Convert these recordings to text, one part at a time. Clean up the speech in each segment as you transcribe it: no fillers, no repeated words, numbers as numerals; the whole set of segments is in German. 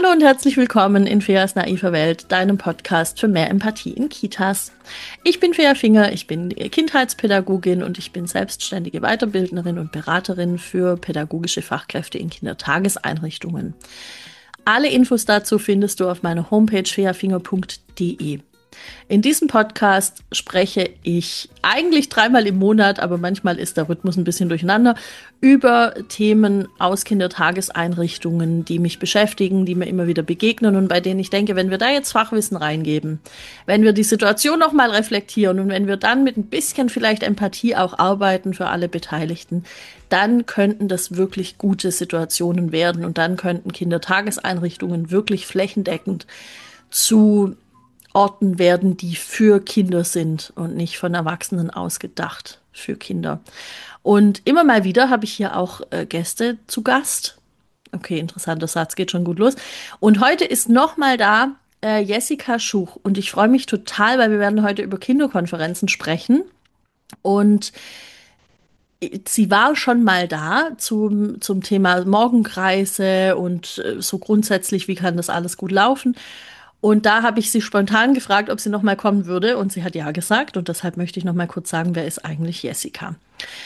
Hallo und herzlich willkommen in Feas naiver Welt, deinem Podcast für mehr Empathie in Kitas. Ich bin Fea Finger, ich bin Kindheitspädagogin und ich bin selbstständige Weiterbildnerin und Beraterin für pädagogische Fachkräfte in Kindertageseinrichtungen. Alle Infos dazu findest du auf meiner Homepage feafinger.de. In diesem Podcast spreche ich eigentlich 3-mal im Monat, aber manchmal ist der Rhythmus ein bisschen durcheinander, über Themen aus Kindertageseinrichtungen, die mich beschäftigen, die mir immer wieder begegnen und bei denen ich denke, wenn wir da jetzt Fachwissen reingeben, wenn wir die Situation nochmal reflektieren und wenn wir dann mit ein bisschen vielleicht Empathie auch arbeiten für alle Beteiligten, dann könnten das wirklich gute Situationen werden und dann könnten Kindertageseinrichtungen wirklich flächendeckend zu Orten werden, die für Kinder sind und nicht von Erwachsenen ausgedacht für Kinder. Und immer mal wieder habe ich hier auch Gäste zu Gast. Okay, interessanter Satz, geht schon gut los. Und heute ist noch mal da Jessica Schuch. Und ich freue mich total, weil wir werden heute über Kinderkonferenzen sprechen. Und sie war schon mal da zum Thema Morgenkreise und so grundsätzlich, wie kann das alles gut laufen. Und da habe ich sie spontan gefragt, ob sie noch mal kommen würde. Und sie hat ja gesagt. Und deshalb möchte ich noch mal kurz sagen, wer ist eigentlich Jessica?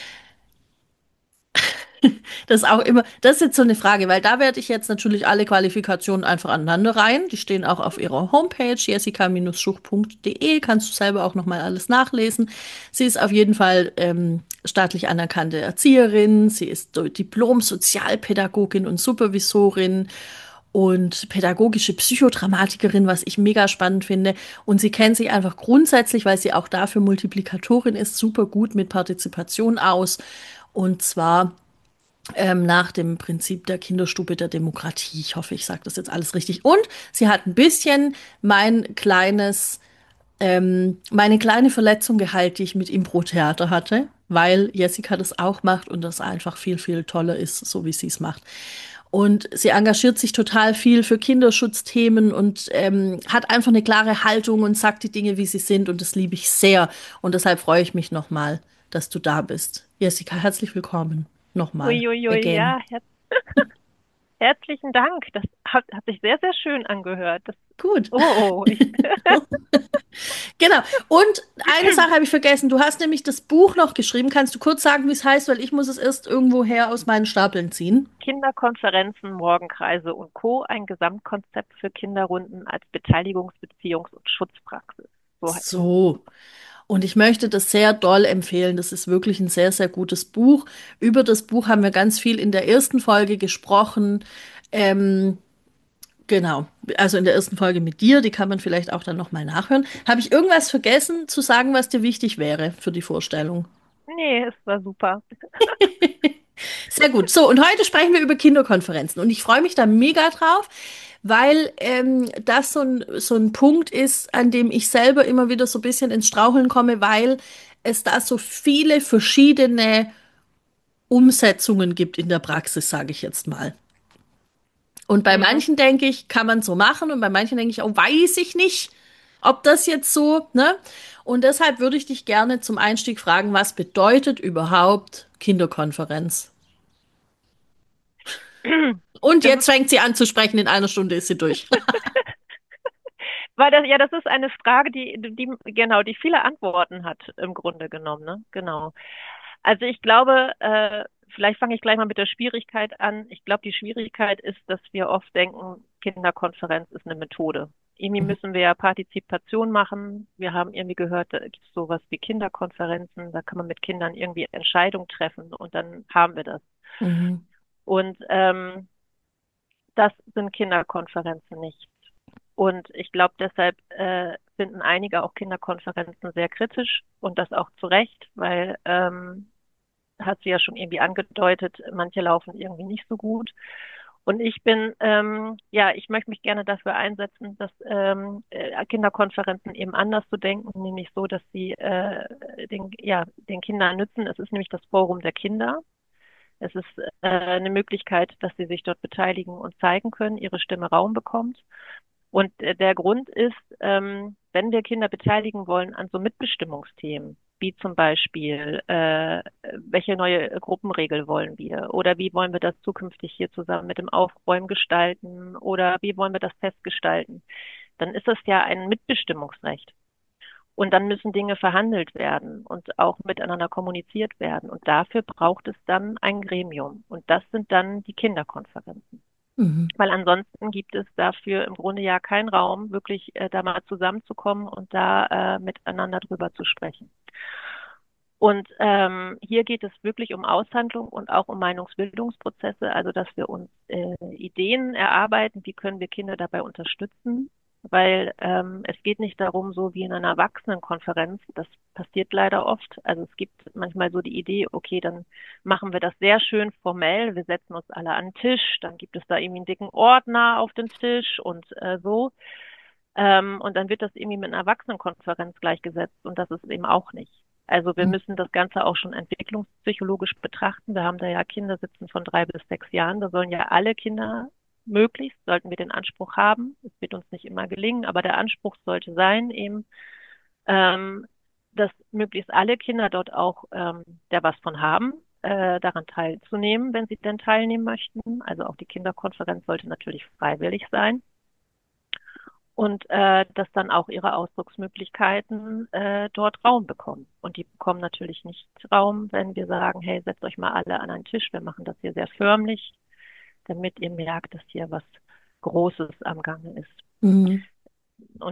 Das ist auch immer, das ist jetzt so eine Frage, weil da werde ich jetzt natürlich alle Qualifikationen einfach aneinander rein. Die stehen auch auf ihrer Homepage, jessica-schuch.de. Kannst du selber auch noch mal alles nachlesen. Sie ist auf jeden Fall staatlich anerkannte Erzieherin. Sie ist Diplom-Sozialpädagogin und Supervisorin und pädagogische Psychodramatikerin, was ich mega spannend finde. Und sie kennt sich einfach grundsätzlich, weil sie auch dafür Multiplikatorin ist, super gut mit Partizipation aus. Und zwar nach dem Prinzip der Kinderstube der Demokratie. Ich hoffe, ich sage das jetzt alles richtig. Und sie hat ein bisschen meine kleine Verletzung geheilt, die ich mit Impro-Theater hatte, weil Jessica das auch macht und das einfach viel, viel toller ist, so wie sie es macht. Und sie engagiert sich total viel für Kinderschutzthemen und hat einfach eine klare Haltung und sagt die Dinge, wie sie sind. Und das liebe ich sehr. Und deshalb freue ich mich nochmal, dass du da bist. Jessica, herzlich willkommen. Nochmal. Uiuiui, Again. ja, herzlichen Dank. Das hat sich sehr, sehr schön angehört. Gut. Oh, Genau. Und eine Sache habe ich vergessen. Du hast nämlich das Buch noch geschrieben. Kannst du kurz sagen, wie es heißt? Weil ich muss es erst irgendwo her aus meinen Stapeln ziehen. Kinderkonferenzen, Morgenkreise und Co. Ein Gesamtkonzept für Kinderrunden als Beteiligungs-, Beziehungs- und Schutzpraxis. So heißt es. So. Und ich möchte das sehr doll empfehlen. Das ist wirklich ein sehr, sehr gutes Buch. Über das Buch haben wir ganz viel in der ersten Folge gesprochen. Ähm, genau. Also in der ersten Folge mit dir. Die kann man vielleicht auch dann nochmal nachhören. Habe ich irgendwas vergessen zu sagen, was dir wichtig wäre für die Vorstellung? Nee, es war super. Sehr gut. So, und heute sprechen wir über Kinderkonferenzen. Und ich freue mich da mega drauf, weil das so ein Punkt ist, an dem ich selber immer wieder so ein bisschen ins Straucheln komme, weil es da so viele verschiedene Umsetzungen gibt in der Praxis, sage ich jetzt mal. Und bei Mhm. manchen denke ich, kann man so machen und bei manchen denke ich, oh, weiß ich nicht, ob das jetzt so, ne? Und deshalb würde ich dich gerne zum Einstieg fragen, was bedeutet überhaupt Kinderkonferenz? Und Das jetzt ist, fängt sie an zu sprechen, in einer Stunde ist sie durch. weil das, ja, das ist eine Frage, genau, die viele Antworten hat, im Grunde genommen, ne? Genau. Also ich glaube, vielleicht fange ich gleich mal mit der Schwierigkeit an. Ich glaube, die Schwierigkeit ist, dass wir oft denken, Kinderkonferenz ist eine Methode. Irgendwie müssen wir ja Partizipation machen. Wir haben irgendwie gehört, da gibt es sowas wie Kinderkonferenzen, da kann man mit Kindern irgendwie Entscheidungen treffen und dann haben wir das. Mhm. Und das sind Kinderkonferenzen nicht. Und ich glaube, deshalb finden einige auch Kinderkonferenzen sehr kritisch und das auch zu Recht, weil hat sie ja schon irgendwie angedeutet, manche laufen irgendwie nicht so gut. Und ja, ich möchte mich gerne dafür einsetzen, dass Kinderkonferenzen eben anders zu denken, nämlich so, dass sie den Kindern nützen. Es ist nämlich das Forum der Kinder. Es ist eine Möglichkeit, dass sie sich dort beteiligen und zeigen können, ihre Stimme Raum bekommt. Und der Grund ist, wenn wir Kinder beteiligen wollen an so Mitbestimmungsthemen, wie zum Beispiel, welche neue Gruppenregel wollen wir oder wie wollen wir das zukünftig hier zusammen mit dem Aufräumen gestalten oder wie wollen wir das festgestalten, dann ist das ja ein Mitbestimmungsrecht. Und dann müssen Dinge verhandelt werden und auch miteinander kommuniziert werden. Und dafür braucht es dann ein Gremium. Und das sind dann die Kinderkonferenzen. Mhm. Weil ansonsten gibt es dafür im Grunde ja keinen Raum, wirklich da mal zusammenzukommen und da miteinander drüber zu sprechen. Und hier geht es wirklich um Aushandlung und auch um Meinungsbildungsprozesse, also dass wir uns Ideen erarbeiten, wie können wir Kinder dabei unterstützen, weil es geht nicht darum, so wie in einer Erwachsenenkonferenz, das passiert leider oft. Also es gibt manchmal so die Idee, okay, dann machen wir das sehr schön formell, wir setzen uns alle an den Tisch, dann gibt es da irgendwie einen dicken Ordner auf dem Tisch und so. Und dann wird das irgendwie mit einer Erwachsenenkonferenz gleichgesetzt und das ist eben auch nicht. Also wir müssen das Ganze auch schon entwicklungspsychologisch betrachten. Wir haben da ja Kinder sitzen von 3 bis 6 Jahren. Da sollen ja alle Kinder möglichst, sollten wir den Anspruch haben. Es wird uns nicht immer gelingen, aber der Anspruch sollte sein, eben, ähm, dass möglichst alle Kinder dort auch da was von haben, daran teilzunehmen, wenn sie denn teilnehmen möchten. Also auch die Kinderkonferenz sollte natürlich freiwillig sein und dass dann auch ihre Ausdrucksmöglichkeiten dort Raum bekommen. Und die bekommen natürlich nicht Raum, wenn wir sagen, hey, setzt euch mal alle an einen Tisch, wir machen das hier sehr förmlich, damit ihr merkt, dass hier was Großes am Gange ist. Mhm. Und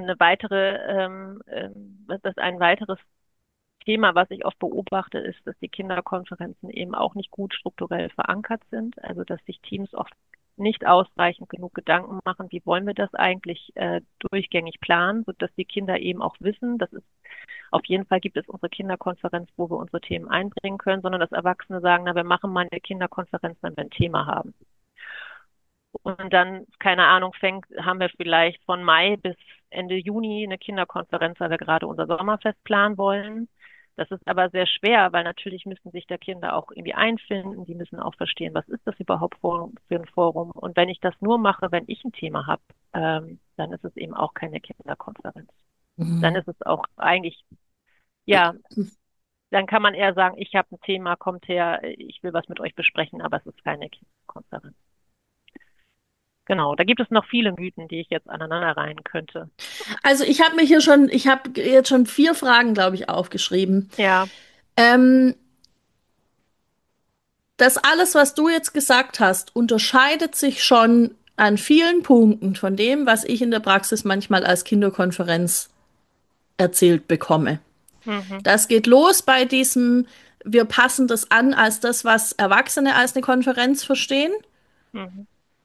das ist ein weiteres Thema, was ich oft beobachte, ist, dass die Kinderkonferenzen eben auch nicht gut strukturell verankert sind. Also, dass sich Teams oft nicht ausreichend genug Gedanken machen, wie wollen wir das eigentlich durchgängig planen, sodass die Kinder eben auch wissen, dass es auf jeden Fall gibt es unsere Kinderkonferenz, wo wir unsere Themen einbringen können, sondern dass Erwachsene sagen, na, wir machen mal eine Kinderkonferenz, wenn wir ein Thema haben. Und dann, keine Ahnung, haben wir vielleicht von Mai bis Ende Juni eine Kinderkonferenz, weil wir gerade unser Sommerfest planen wollen. Das ist aber sehr schwer, weil natürlich müssen sich da Kinder auch irgendwie einfinden. Die müssen auch verstehen, was ist das überhaupt für ein Forum. Und wenn ich das nur mache, wenn ich ein Thema habe, dann ist es eben auch keine Kinderkonferenz. Dann Mhm. ist es auch eigentlich, ja, dann kann man eher sagen, ich habe ein Thema, kommt her, ich will was mit euch besprechen, aber es ist keine Kinderkonferenz. Genau, da gibt es noch viele Mythen, die ich jetzt aneinanderreihen könnte. Also ich habe jetzt schon 4 Fragen, glaube ich, aufgeschrieben. Ja, Ähm, Das alles, was du jetzt gesagt hast, unterscheidet sich schon an vielen Punkten von dem, was ich in der Praxis manchmal als Kinderkonferenz erzählt bekomme. mhm, Das geht los bei diesem, wir passen das an als das, was Erwachsene als eine Konferenz verstehen. mhm.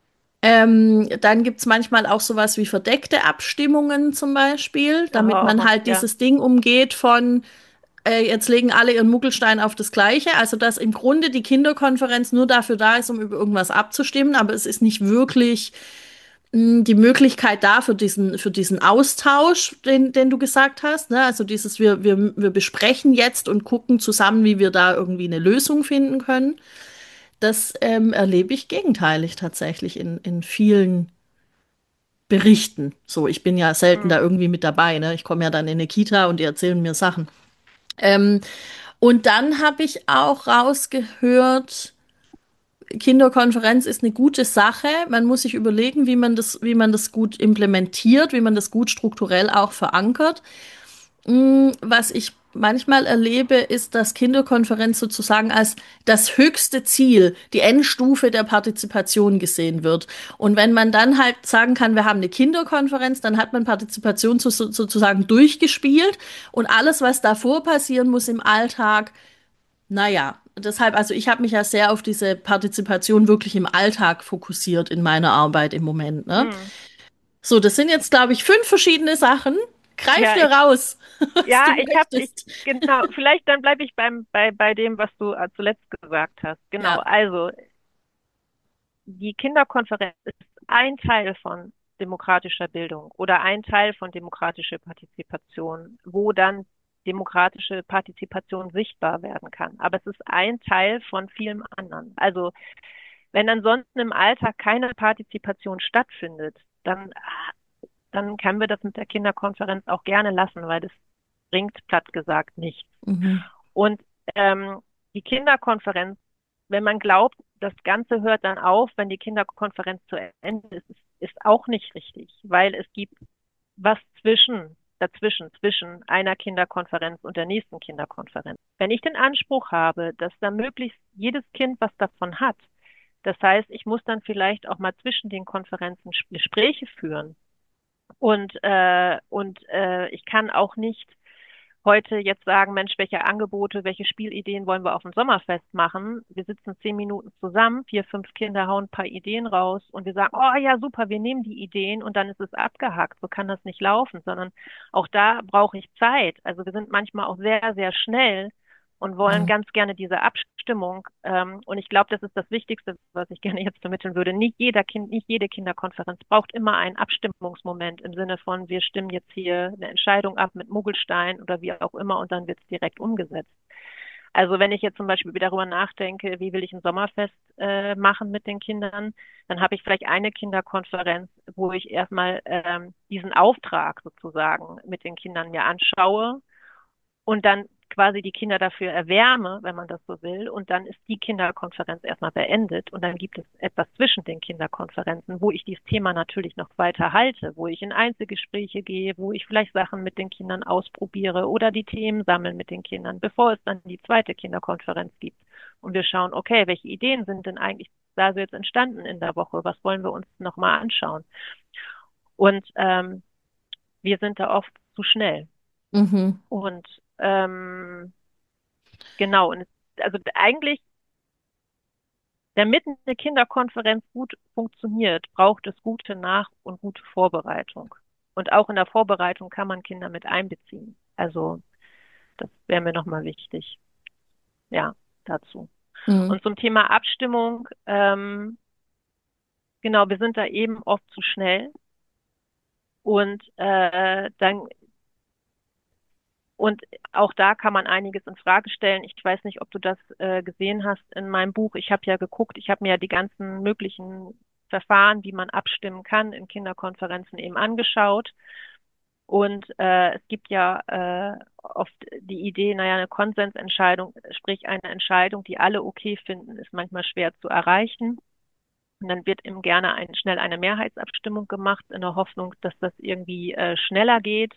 Dann gibt's manchmal auch sowas wie verdeckte Abstimmungen zum Beispiel, damit man Oh, halt ja, dieses Ding umgeht von, jetzt legen alle ihren Muggelstein auf das Gleiche. Also, dass im Grunde die Kinderkonferenz nur dafür da ist, um über irgendwas abzustimmen, aber es ist nicht wirklich die Möglichkeit da für diesen Austausch, den du gesagt hast. Ne? Also dieses, wir besprechen jetzt und gucken zusammen, wie wir da irgendwie eine Lösung finden können. Das erlebe ich gegenteilig tatsächlich in vielen Berichten. So, ich bin ja selten da mhm, irgendwie mit dabei. Ne? Ich komme ja dann in eine Kita und die erzählen mir Sachen. Ähm, und dann habe ich auch rausgehört, Kinderkonferenz ist eine gute Sache. Man muss sich überlegen, wie man das gut implementiert, wie man das gut strukturell auch verankert. Was ich manchmal erlebe, ist, dass Kinderkonferenz sozusagen als das höchste Ziel, die Endstufe der Partizipation gesehen wird. Und wenn man dann halt sagen kann, wir haben eine Kinderkonferenz, dann hat man Partizipation sozusagen durchgespielt und alles, was davor passieren muss im Alltag, naja, deshalb, also ich habe mich ja sehr auf diese Partizipation wirklich im Alltag fokussiert in meiner Arbeit im Moment, ne? mhm. So, das sind jetzt, glaube ich, 5 verschiedene Sachen. Greif Ja, dir raus, was du ich, möchtest. genau, vielleicht dann bleibe ich bei dem, was du zuletzt gesagt hast. Genau, Ja. also die Kinderkonferenz ist ein Teil von demokratischer Bildung oder ein Teil von demokratischer Partizipation, wo dann demokratische Partizipation sichtbar werden kann. Aber es ist ein Teil von vielem anderen. Also wenn ansonsten im Alltag keine Partizipation stattfindet, dann können wir das mit der Kinderkonferenz auch gerne lassen, weil das bringt platt gesagt nichts. Mhm. Und ähm, die Kinderkonferenz, wenn man glaubt, das Ganze hört dann auf, wenn die Kinderkonferenz zu Ende ist, ist auch nicht richtig, weil es gibt was zwischen einer Kinderkonferenz und der nächsten Kinderkonferenz. Wenn ich den Anspruch habe, dass da möglichst jedes Kind was davon hat, das heißt, ich muss dann vielleicht auch mal zwischen den Konferenzen Gespräche führen und ich kann auch nicht heute jetzt sagen, Mensch, welche Angebote, welche Spielideen wollen wir auf dem Sommerfest machen? Wir sitzen 10 Minuten zusammen, 4, 5 Kinder hauen ein paar Ideen raus und wir sagen, oh ja, super, wir nehmen die Ideen und dann ist es abgehakt. So kann das nicht laufen, sondern auch da brauche ich Zeit. Also wir sind manchmal auch sehr, sehr schnell und wollen Mhm. ganz gerne diese Abstimmung. Und ich glaube, das ist das Wichtigste, was ich gerne jetzt vermitteln würde. Nicht jede Kinderkonferenz braucht immer einen Abstimmungsmoment im Sinne von, wir stimmen jetzt hier eine Entscheidung ab mit Mogelstein oder wie auch immer und dann wird es direkt umgesetzt. Also wenn ich jetzt zum Beispiel darüber nachdenke, wie will ich ein Sommerfest machen mit den Kindern, dann habe ich vielleicht eine Kinderkonferenz, wo ich erstmal diesen Auftrag sozusagen mit den Kindern mir anschaue und dann quasi die Kinder dafür erwärme, wenn man das so will. Und dann ist die Kinderkonferenz erstmal beendet. Und dann gibt es etwas zwischen den Kinderkonferenzen, wo ich dieses Thema natürlich noch weiter halte, wo ich in Einzelgespräche gehe, wo ich vielleicht Sachen mit den Kindern ausprobiere oder die Themen sammeln mit den Kindern, bevor es dann die zweite Kinderkonferenz gibt. Und wir schauen, okay, welche Ideen sind denn eigentlich da so jetzt entstanden in der Woche? Was wollen wir uns nochmal anschauen? Und wir sind da oft zu schnell. Mhm. Und genau, und also eigentlich, damit eine Kinderkonferenz gut funktioniert, braucht es gute und gute Vorbereitung. Und auch in der Vorbereitung kann man Kinder mit einbeziehen. Also das wäre mir nochmal wichtig, ja, dazu. Mhm. Und zum Thema Abstimmung, genau, wir sind da eben oft zu schnell und und auch da kann man einiges in Frage stellen. Ich weiß nicht, ob du das gesehen hast in meinem Buch. Ich habe ja geguckt, ich habe mir ja die ganzen möglichen Verfahren, wie man abstimmen kann, in Kinderkonferenzen eben angeschaut. Und es gibt ja oft die Idee, naja, eine Konsensentscheidung, sprich eine Entscheidung, die alle okay finden, ist manchmal schwer zu erreichen. Und dann wird eben gerne schnell eine Mehrheitsabstimmung gemacht, in der Hoffnung, dass das irgendwie schneller geht.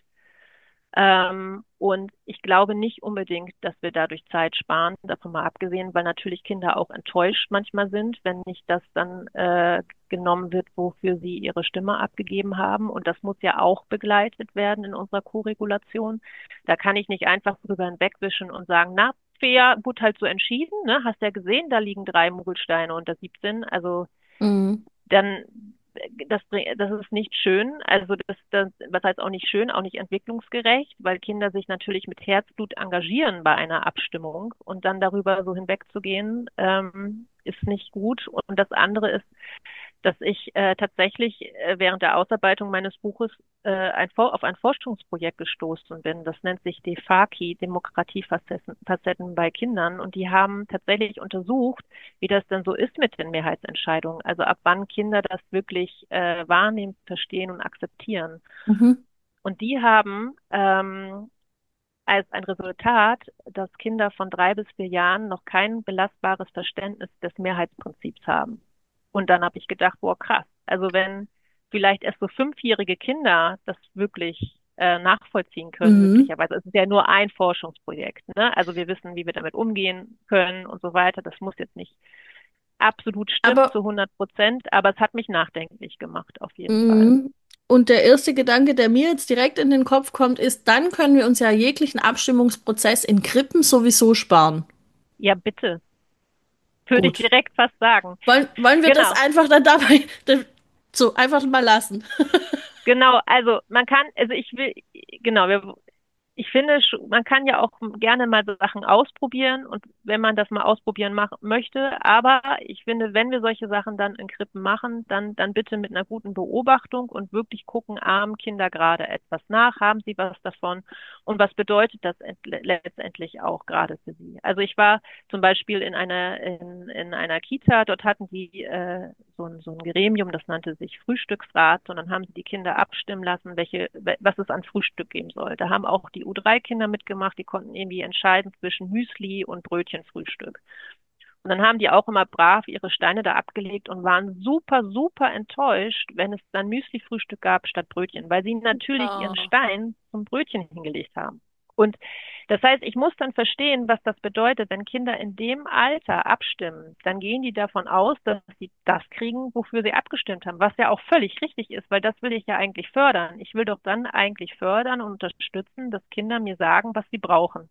Und ich glaube nicht unbedingt, dass wir dadurch Zeit sparen, davon mal abgesehen, weil natürlich Kinder auch enttäuscht manchmal sind, wenn nicht das dann genommen wird, wofür sie ihre Stimme abgegeben haben. Und das muss ja auch begleitet werden in unserer Co-Regulation. Da kann ich nicht einfach drüber hinwegwischen und sagen, na, fair, wurde halt so entschieden, ne? Hast ja gesehen, da liegen 3 Mogelsteine unter 17. Also Mhm. dann das ist nicht schön. Also was heißt auch nicht schön, auch nicht entwicklungsgerecht, weil Kinder sich natürlich mit Herzblut engagieren bei einer Abstimmung und dann darüber so hinwegzugehen, ist nicht gut. Und das andere ist, dass ich tatsächlich während der Ausarbeitung meines Buches auf ein Forschungsprojekt gestoßen bin. Das nennt sich DeFaKi, Demokratiefacetten bei Kindern. Und die haben tatsächlich untersucht, wie das denn so ist mit den Mehrheitsentscheidungen. Also ab wann Kinder das wirklich wahrnehmen, verstehen und akzeptieren. Mhm. Und die haben als ein Resultat, dass Kinder von 3 bis 4 Jahren noch kein belastbares Verständnis des Mehrheitsprinzips haben. Und dann habe ich gedacht, boah, krass. Also wenn vielleicht erst so 5-jährige Kinder das wirklich nachvollziehen können, Mhm. möglicherweise. Es ist ja nur ein Forschungsprojekt, ne? Also wir wissen, wie wir damit umgehen können und so weiter. Das muss jetzt nicht absolut stimmen Aber zu 100%, aber es hat mich nachdenklich gemacht, auf jeden Fall. mhm. Und der erste Gedanke, der mir jetzt direkt in den Kopf kommt, ist, dann können wir uns ja jeglichen Abstimmungsprozess in Krippen sowieso sparen. Ja, bitte. Würde ich Gut. direkt fast sagen. Wollen wir das Genau. einfach dann dabei so einfach mal lassen? Genau, also man kann, also ich will, genau, ich finde, man kann ja auch gerne mal so Sachen ausprobieren und wenn man das mal ausprobieren möchte. Aber ich finde, wenn wir solche Sachen dann in Krippen machen, dann bitte mit einer guten Beobachtung und wirklich gucken, ahmen Kinder gerade etwas nach, haben sie was davon und was bedeutet das letztendlich auch gerade für sie. Also ich war zum Beispiel in einer Kita, dort hatten die so ein Gremium, das nannte sich Frühstücksrat, und dann haben sie die Kinder abstimmen lassen, was es an Frühstück geben soll. Da haben auch die U3-Kinder mitgemacht, die konnten irgendwie entscheiden zwischen Müsli und Brötchenfrühstück. Und dann haben die auch immer brav ihre Steine da abgelegt und waren super, super enttäuscht, wenn es dann Müsli-Frühstück gab statt Brötchen, weil sie natürlich ihren Oh. Stein zum Brötchen hingelegt haben. Und das heißt, ich muss dann verstehen, was das bedeutet, wenn Kinder in dem Alter abstimmen, dann gehen die davon aus, dass sie das kriegen, wofür sie abgestimmt haben, was ja auch völlig richtig ist, weil das will ich ja eigentlich fördern. Ich will doch dann eigentlich fördern und unterstützen, dass Kinder mir sagen, was sie brauchen.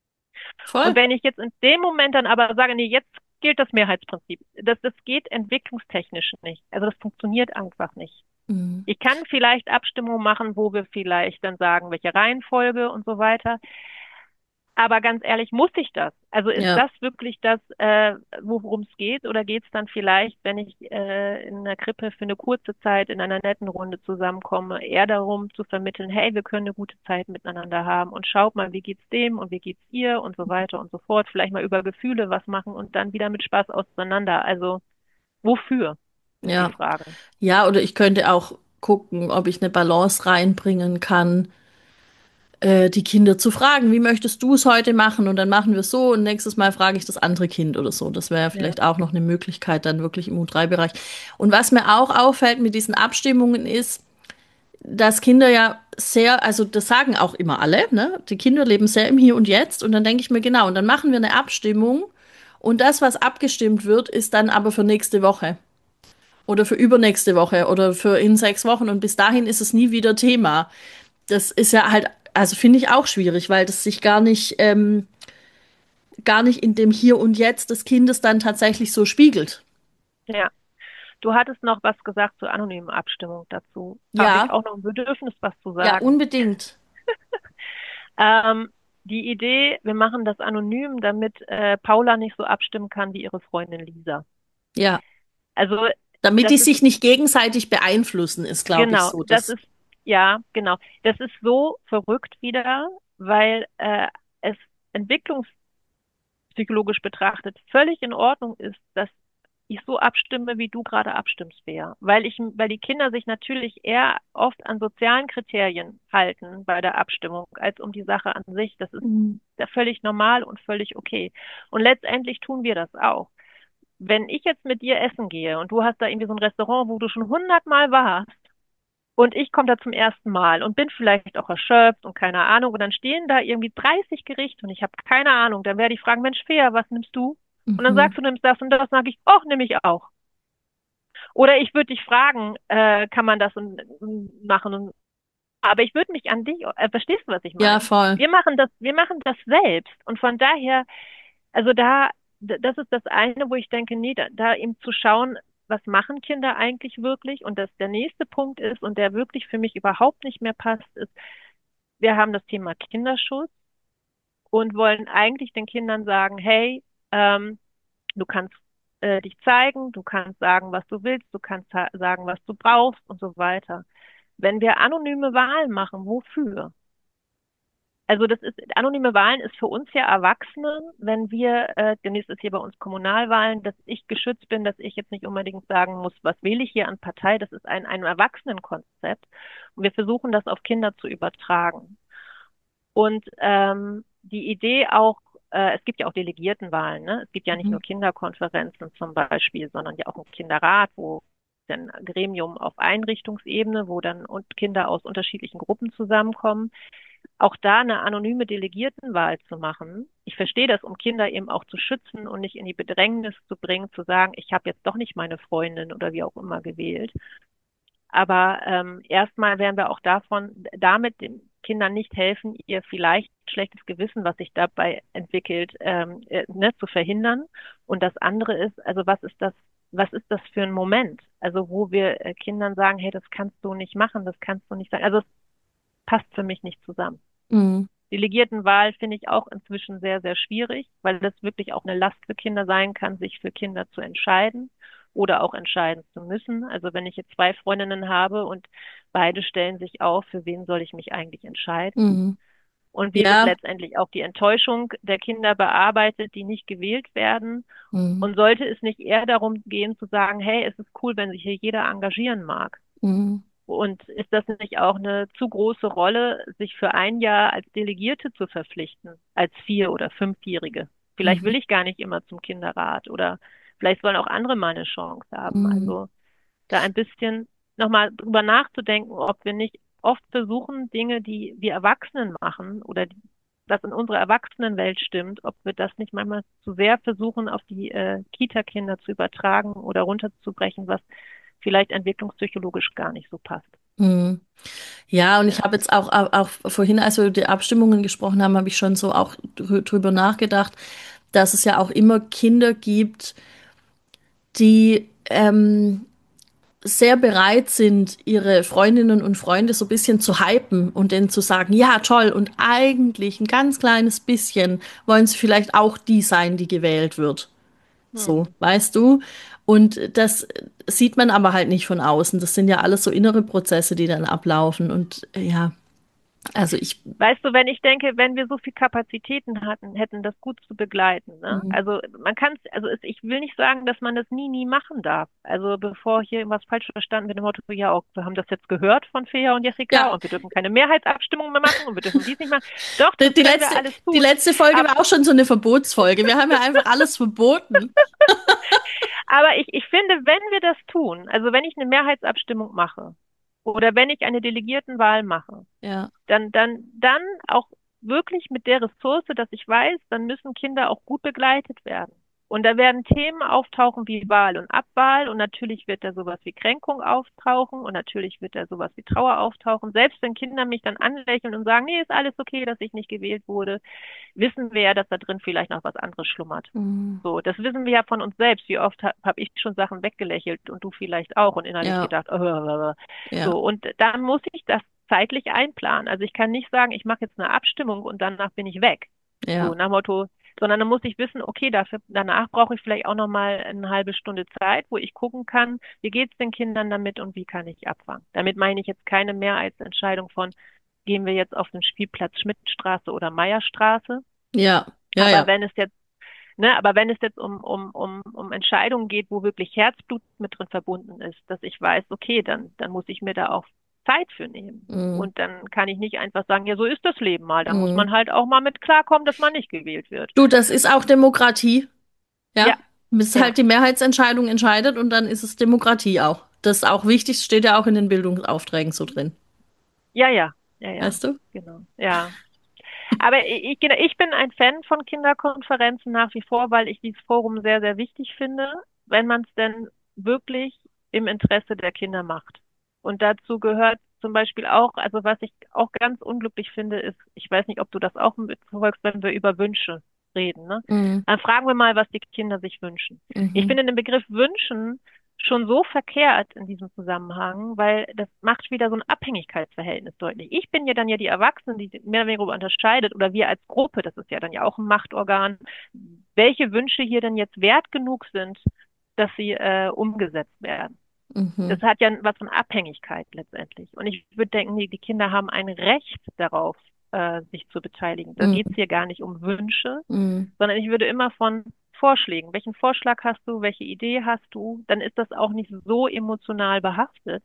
Und Voll. wenn ich jetzt in dem Moment dann aber sage, nee, jetzt gilt das Mehrheitsprinzip, das geht entwicklungstechnisch nicht. Also das funktioniert einfach nicht. Mhm. Ich kann vielleicht Abstimmungen machen, wo wir vielleicht dann sagen, welche Reihenfolge und so weiter. Aber ganz ehrlich, muss ich das? Also ist Ja. das wirklich das, worum es geht? Oder geht es dann vielleicht, wenn ich in einer Krippe für eine kurze Zeit in einer netten Runde zusammenkomme, eher darum zu vermitteln, hey, wir können eine gute Zeit miteinander haben und schaut mal, wie geht's dem und wie geht's ihr und so weiter und so fort. Vielleicht mal über Gefühle was machen und dann wieder mit Spaß auseinander. Also wofür ist die Ja. Frage. Ja, oder ich könnte auch gucken, ob ich eine Balance reinbringen kann, die Kinder zu fragen, wie möchtest du es heute machen? Und dann machen wir es so und nächstes Mal frage ich das andere Kind oder so. Das wäre ja Ja, vielleicht auch noch eine Möglichkeit, dann wirklich im U3-Bereich. Und was mir auch auffällt mit diesen Abstimmungen ist, dass Kinder ja sehr, also das sagen auch immer alle, ne? Die Kinder leben sehr im Hier und Jetzt. Und dann denke ich mir, genau, und dann machen wir eine Abstimmung und das, was abgestimmt wird, ist dann aber für nächste Woche oder für übernächste Woche oder für in 6 Wochen und bis dahin ist es nie wieder Thema. Das ist ja halt, also finde ich auch schwierig, weil das sich gar nicht in dem Hier und Jetzt des Kindes dann tatsächlich so spiegelt. ja. Du hattest noch was gesagt zur anonymen Abstimmung dazu. Habe ich Ja, auch noch ein Bedürfnis, was zu ja, sagen. unbedingt. Ähm, die Idee, wir machen das anonym, damit Paula nicht so abstimmen kann wie ihre Freundin Lisa. Ja, Also damit das die ist sich nicht gegenseitig beeinflussen, ist, glaube ich, genau, so das das. ist ja genau, das ist so verrückt wieder, weil es entwicklungspsychologisch betrachtet völlig in Ordnung ist, dass ich so abstimme, wie du gerade abstimmst, Bea. Weil die Kinder sich natürlich eher oft an sozialen Kriterien halten bei der Abstimmung, als um die Sache an sich. Das ist Mhm. ja völlig normal und völlig okay. Und letztendlich tun wir das auch. Wenn ich jetzt mit dir essen gehe und du hast da irgendwie so ein Restaurant, wo du schon 100-mal warst und ich komme da zum ersten Mal und bin vielleicht auch erschöpft und keine Ahnung und dann stehen da irgendwie 30 Gerichte und ich habe keine Ahnung, dann werde ich fragen, Mensch, Fea, was nimmst du? Und dann Mhm. sagst du, nimmst das und das, sage ich, ach, nehme ich auch. Oder ich würde dich fragen, kann man das machen? Aber ich würde mich an dich, verstehst du, was ich Ja, meine? voll. Wir machen das selbst. Und von daher, also das ist das eine, wo ich denke, nee, da eben zu schauen, was machen Kinder eigentlich wirklich? Und dass der nächste Punkt ist und der wirklich für mich überhaupt nicht mehr passt, ist, wir haben das Thema Kinderschutz und wollen eigentlich den Kindern sagen, hey, du kannst dich zeigen, du kannst sagen, was du willst, du kannst sagen, was du brauchst und so weiter. Wenn wir anonyme Wahlen machen, wofür? Also anonyme Wahlen ist für uns ja Erwachsene, wenn wir, demnächst ist hier bei uns Kommunalwahlen, dass ich geschützt bin, dass ich jetzt nicht unbedingt sagen muss, was wähle ich hier an Partei, das ist ein Erwachsenenkonzept. Und wir versuchen das auf Kinder zu übertragen. Und die Idee auch, es gibt ja auch Delegiertenwahlen, ne? Es gibt ja nicht Mhm. nur Kinderkonferenzen zum Beispiel, sondern ja auch einen Kinderrat, wo ein Gremium auf Einrichtungsebene, wo dann und Kinder aus unterschiedlichen Gruppen zusammenkommen. Auch da eine anonyme Delegiertenwahl zu machen. Ich verstehe das, um Kinder eben auch zu schützen und nicht in die Bedrängnis zu bringen, zu sagen, ich habe jetzt doch nicht meine Freundin oder wie auch immer gewählt. Aber erstmal werden wir auch damit den Kindern nicht helfen, ihr vielleicht schlechtes Gewissen, was sich dabei entwickelt, ne, zu verhindern. Und das andere ist, also was ist das für ein Moment? Also wo wir Kindern sagen, hey, das kannst du nicht machen, das kannst du nicht sagen. Also es passt für mich nicht zusammen. Mhm. Delegiertenwahl finde ich auch inzwischen sehr, sehr schwierig, weil das wirklich auch eine Last für Kinder sein kann, sich für Kinder zu entscheiden oder auch entscheiden zu müssen. Also wenn ich jetzt zwei Freundinnen habe und beide stellen sich auf, für wen soll ich mich eigentlich entscheiden? Mhm. Und wie wird Ja. letztendlich auch die Enttäuschung der Kinder bearbeitet, die nicht gewählt werden? Mhm. Und sollte es nicht eher darum gehen zu sagen, hey, es ist cool, wenn sich hier jeder engagieren mag? Mhm. Und ist das nicht auch eine zu große Rolle, sich für ein Jahr als Delegierte zu verpflichten, als oder fünfjährige? Vielleicht will Mhm. ich gar nicht immer zum Kinderrat oder vielleicht sollen auch andere mal eine Chance haben. Mhm. Also da ein bisschen nochmal drüber nachzudenken, ob wir nicht oft versuchen, Dinge, die wir Erwachsenen machen oder das in unserer Erwachsenenwelt stimmt, ob wir das nicht manchmal zu sehr versuchen, auf die Kita-Kinder zu übertragen oder runterzubrechen, was vielleicht entwicklungspsychologisch gar nicht so passt. Mhm. Ja, und ich Ja. habe jetzt auch vorhin, als wir die Abstimmungen gesprochen haben, habe ich schon so auch drüber nachgedacht, dass es ja auch immer Kinder gibt, die sehr bereit sind, ihre Freundinnen und Freunde so ein bisschen zu hypen und denen zu sagen, ja, toll, und eigentlich ein ganz kleines bisschen wollen sie vielleicht auch die sein, die gewählt wird. So, Hm. weißt du? Und das sieht man aber halt nicht von außen. Das sind ja alles so innere Prozesse, die dann ablaufen. Und ja, also ich. Weißt du, wenn ich denke, wenn wir so viel Kapazitäten hatten, hätten das gut zu begleiten, ne? Mhm. Also man kann es, ich will nicht sagen, dass man das nie machen darf. Also bevor hier irgendwas falsch verstanden wird, im Motto, ja, auch, wir haben das jetzt gehört von Fea und Jessica Ja, und wir dürfen keine Mehrheitsabstimmung mehr machen und wir dürfen dies nicht machen. Doch, die, das die können wir letzte, alles die tun. letzte Folge Aber, war auch schon so eine Verbotsfolge. Wir haben ja einfach alles verboten. aber ich finde, wenn wir das tun, also wenn ich eine Mehrheitsabstimmung mache oder wenn ich eine Delegiertenwahl mache, Ja, dann auch wirklich mit der Ressource, dass ich weiß, dann müssen Kinder auch gut begleitet werden. Und da werden Themen auftauchen wie Wahl und Abwahl und natürlich wird da sowas wie Kränkung auftauchen und natürlich wird da sowas wie Trauer auftauchen. Selbst wenn Kinder mich dann anlächeln und sagen, nee, ist alles okay, dass ich nicht gewählt wurde, wissen wir ja, dass da drin vielleicht noch was anderes schlummert. mhm. So, das wissen wir ja von uns selbst. Wie oft hab ich schon Sachen weggelächelt und du vielleicht auch und innerlich Ja, gedacht, ja, so, und dann muss ich das zeitlich einplanen. Also ich kann nicht sagen, ich mache jetzt eine Abstimmung und danach bin ich weg. So, ja, nach dem Motto, sondern dann muss ich wissen, okay, danach brauche ich vielleicht auch noch mal eine halbe Stunde Zeit, wo ich gucken kann, wie geht's den Kindern damit und wie kann ich abfangen. Damit meine ich jetzt keine Mehrheitsentscheidung von, gehen wir jetzt auf den Spielplatz Schmidtstraße oder Meierstraße. ja, ja, Aber ja. wenn es jetzt aber wenn es jetzt um Entscheidungen geht, wo wirklich Herzblut mit drin verbunden ist, dass ich weiß, okay, dann muss ich mir da auch Zeit für nehmen. Mhm. Und dann kann ich nicht einfach sagen, ja, so ist das Leben mal. Dann muss Mhm. man halt auch mal mit klarkommen, dass man nicht gewählt wird. Du, das ist auch Demokratie. Ja, Ja, bis ja, halt die Mehrheitsentscheidung entscheidet und dann ist es Demokratie auch. Das ist auch wichtig, steht ja auch in den Bildungsaufträgen so drin. ja, ja, ja, ja, Weißt du? genau, ja. Aber ich bin ein Fan von Kinderkonferenzen nach wie vor, weil ich dieses Forum sehr, sehr wichtig finde, wenn man es denn wirklich im Interesse der Kinder macht. Und dazu gehört zum Beispiel auch, also was ich auch ganz unglücklich finde, ist, ich weiß nicht, ob du das auch mitverfolgst, wenn wir über Wünsche reden, ne? Mhm. Dann fragen wir mal, was die Kinder sich wünschen. Ich Mhm. finde den Begriff wünschen schon so verkehrt in diesem Zusammenhang, weil das macht wieder so ein Abhängigkeitsverhältnis deutlich. Ich bin ja dann ja die Erwachsene, die mehr oder weniger unterscheidet, oder wir als Gruppe, das ist ja dann ja auch ein Machtorgan, welche Wünsche hier denn jetzt wert genug sind, dass sie umgesetzt werden. Das Mhm. hat ja was von Abhängigkeit letztendlich. Und ich würde denken, nee, die Kinder haben ein Recht darauf, sich zu beteiligen. Da geht es Mhm. hier gar nicht um Wünsche, Mhm. sondern ich würde immer von Vorschlägen. Welchen Vorschlag hast du? Welche Idee hast du? Dann ist das auch nicht so emotional behaftet.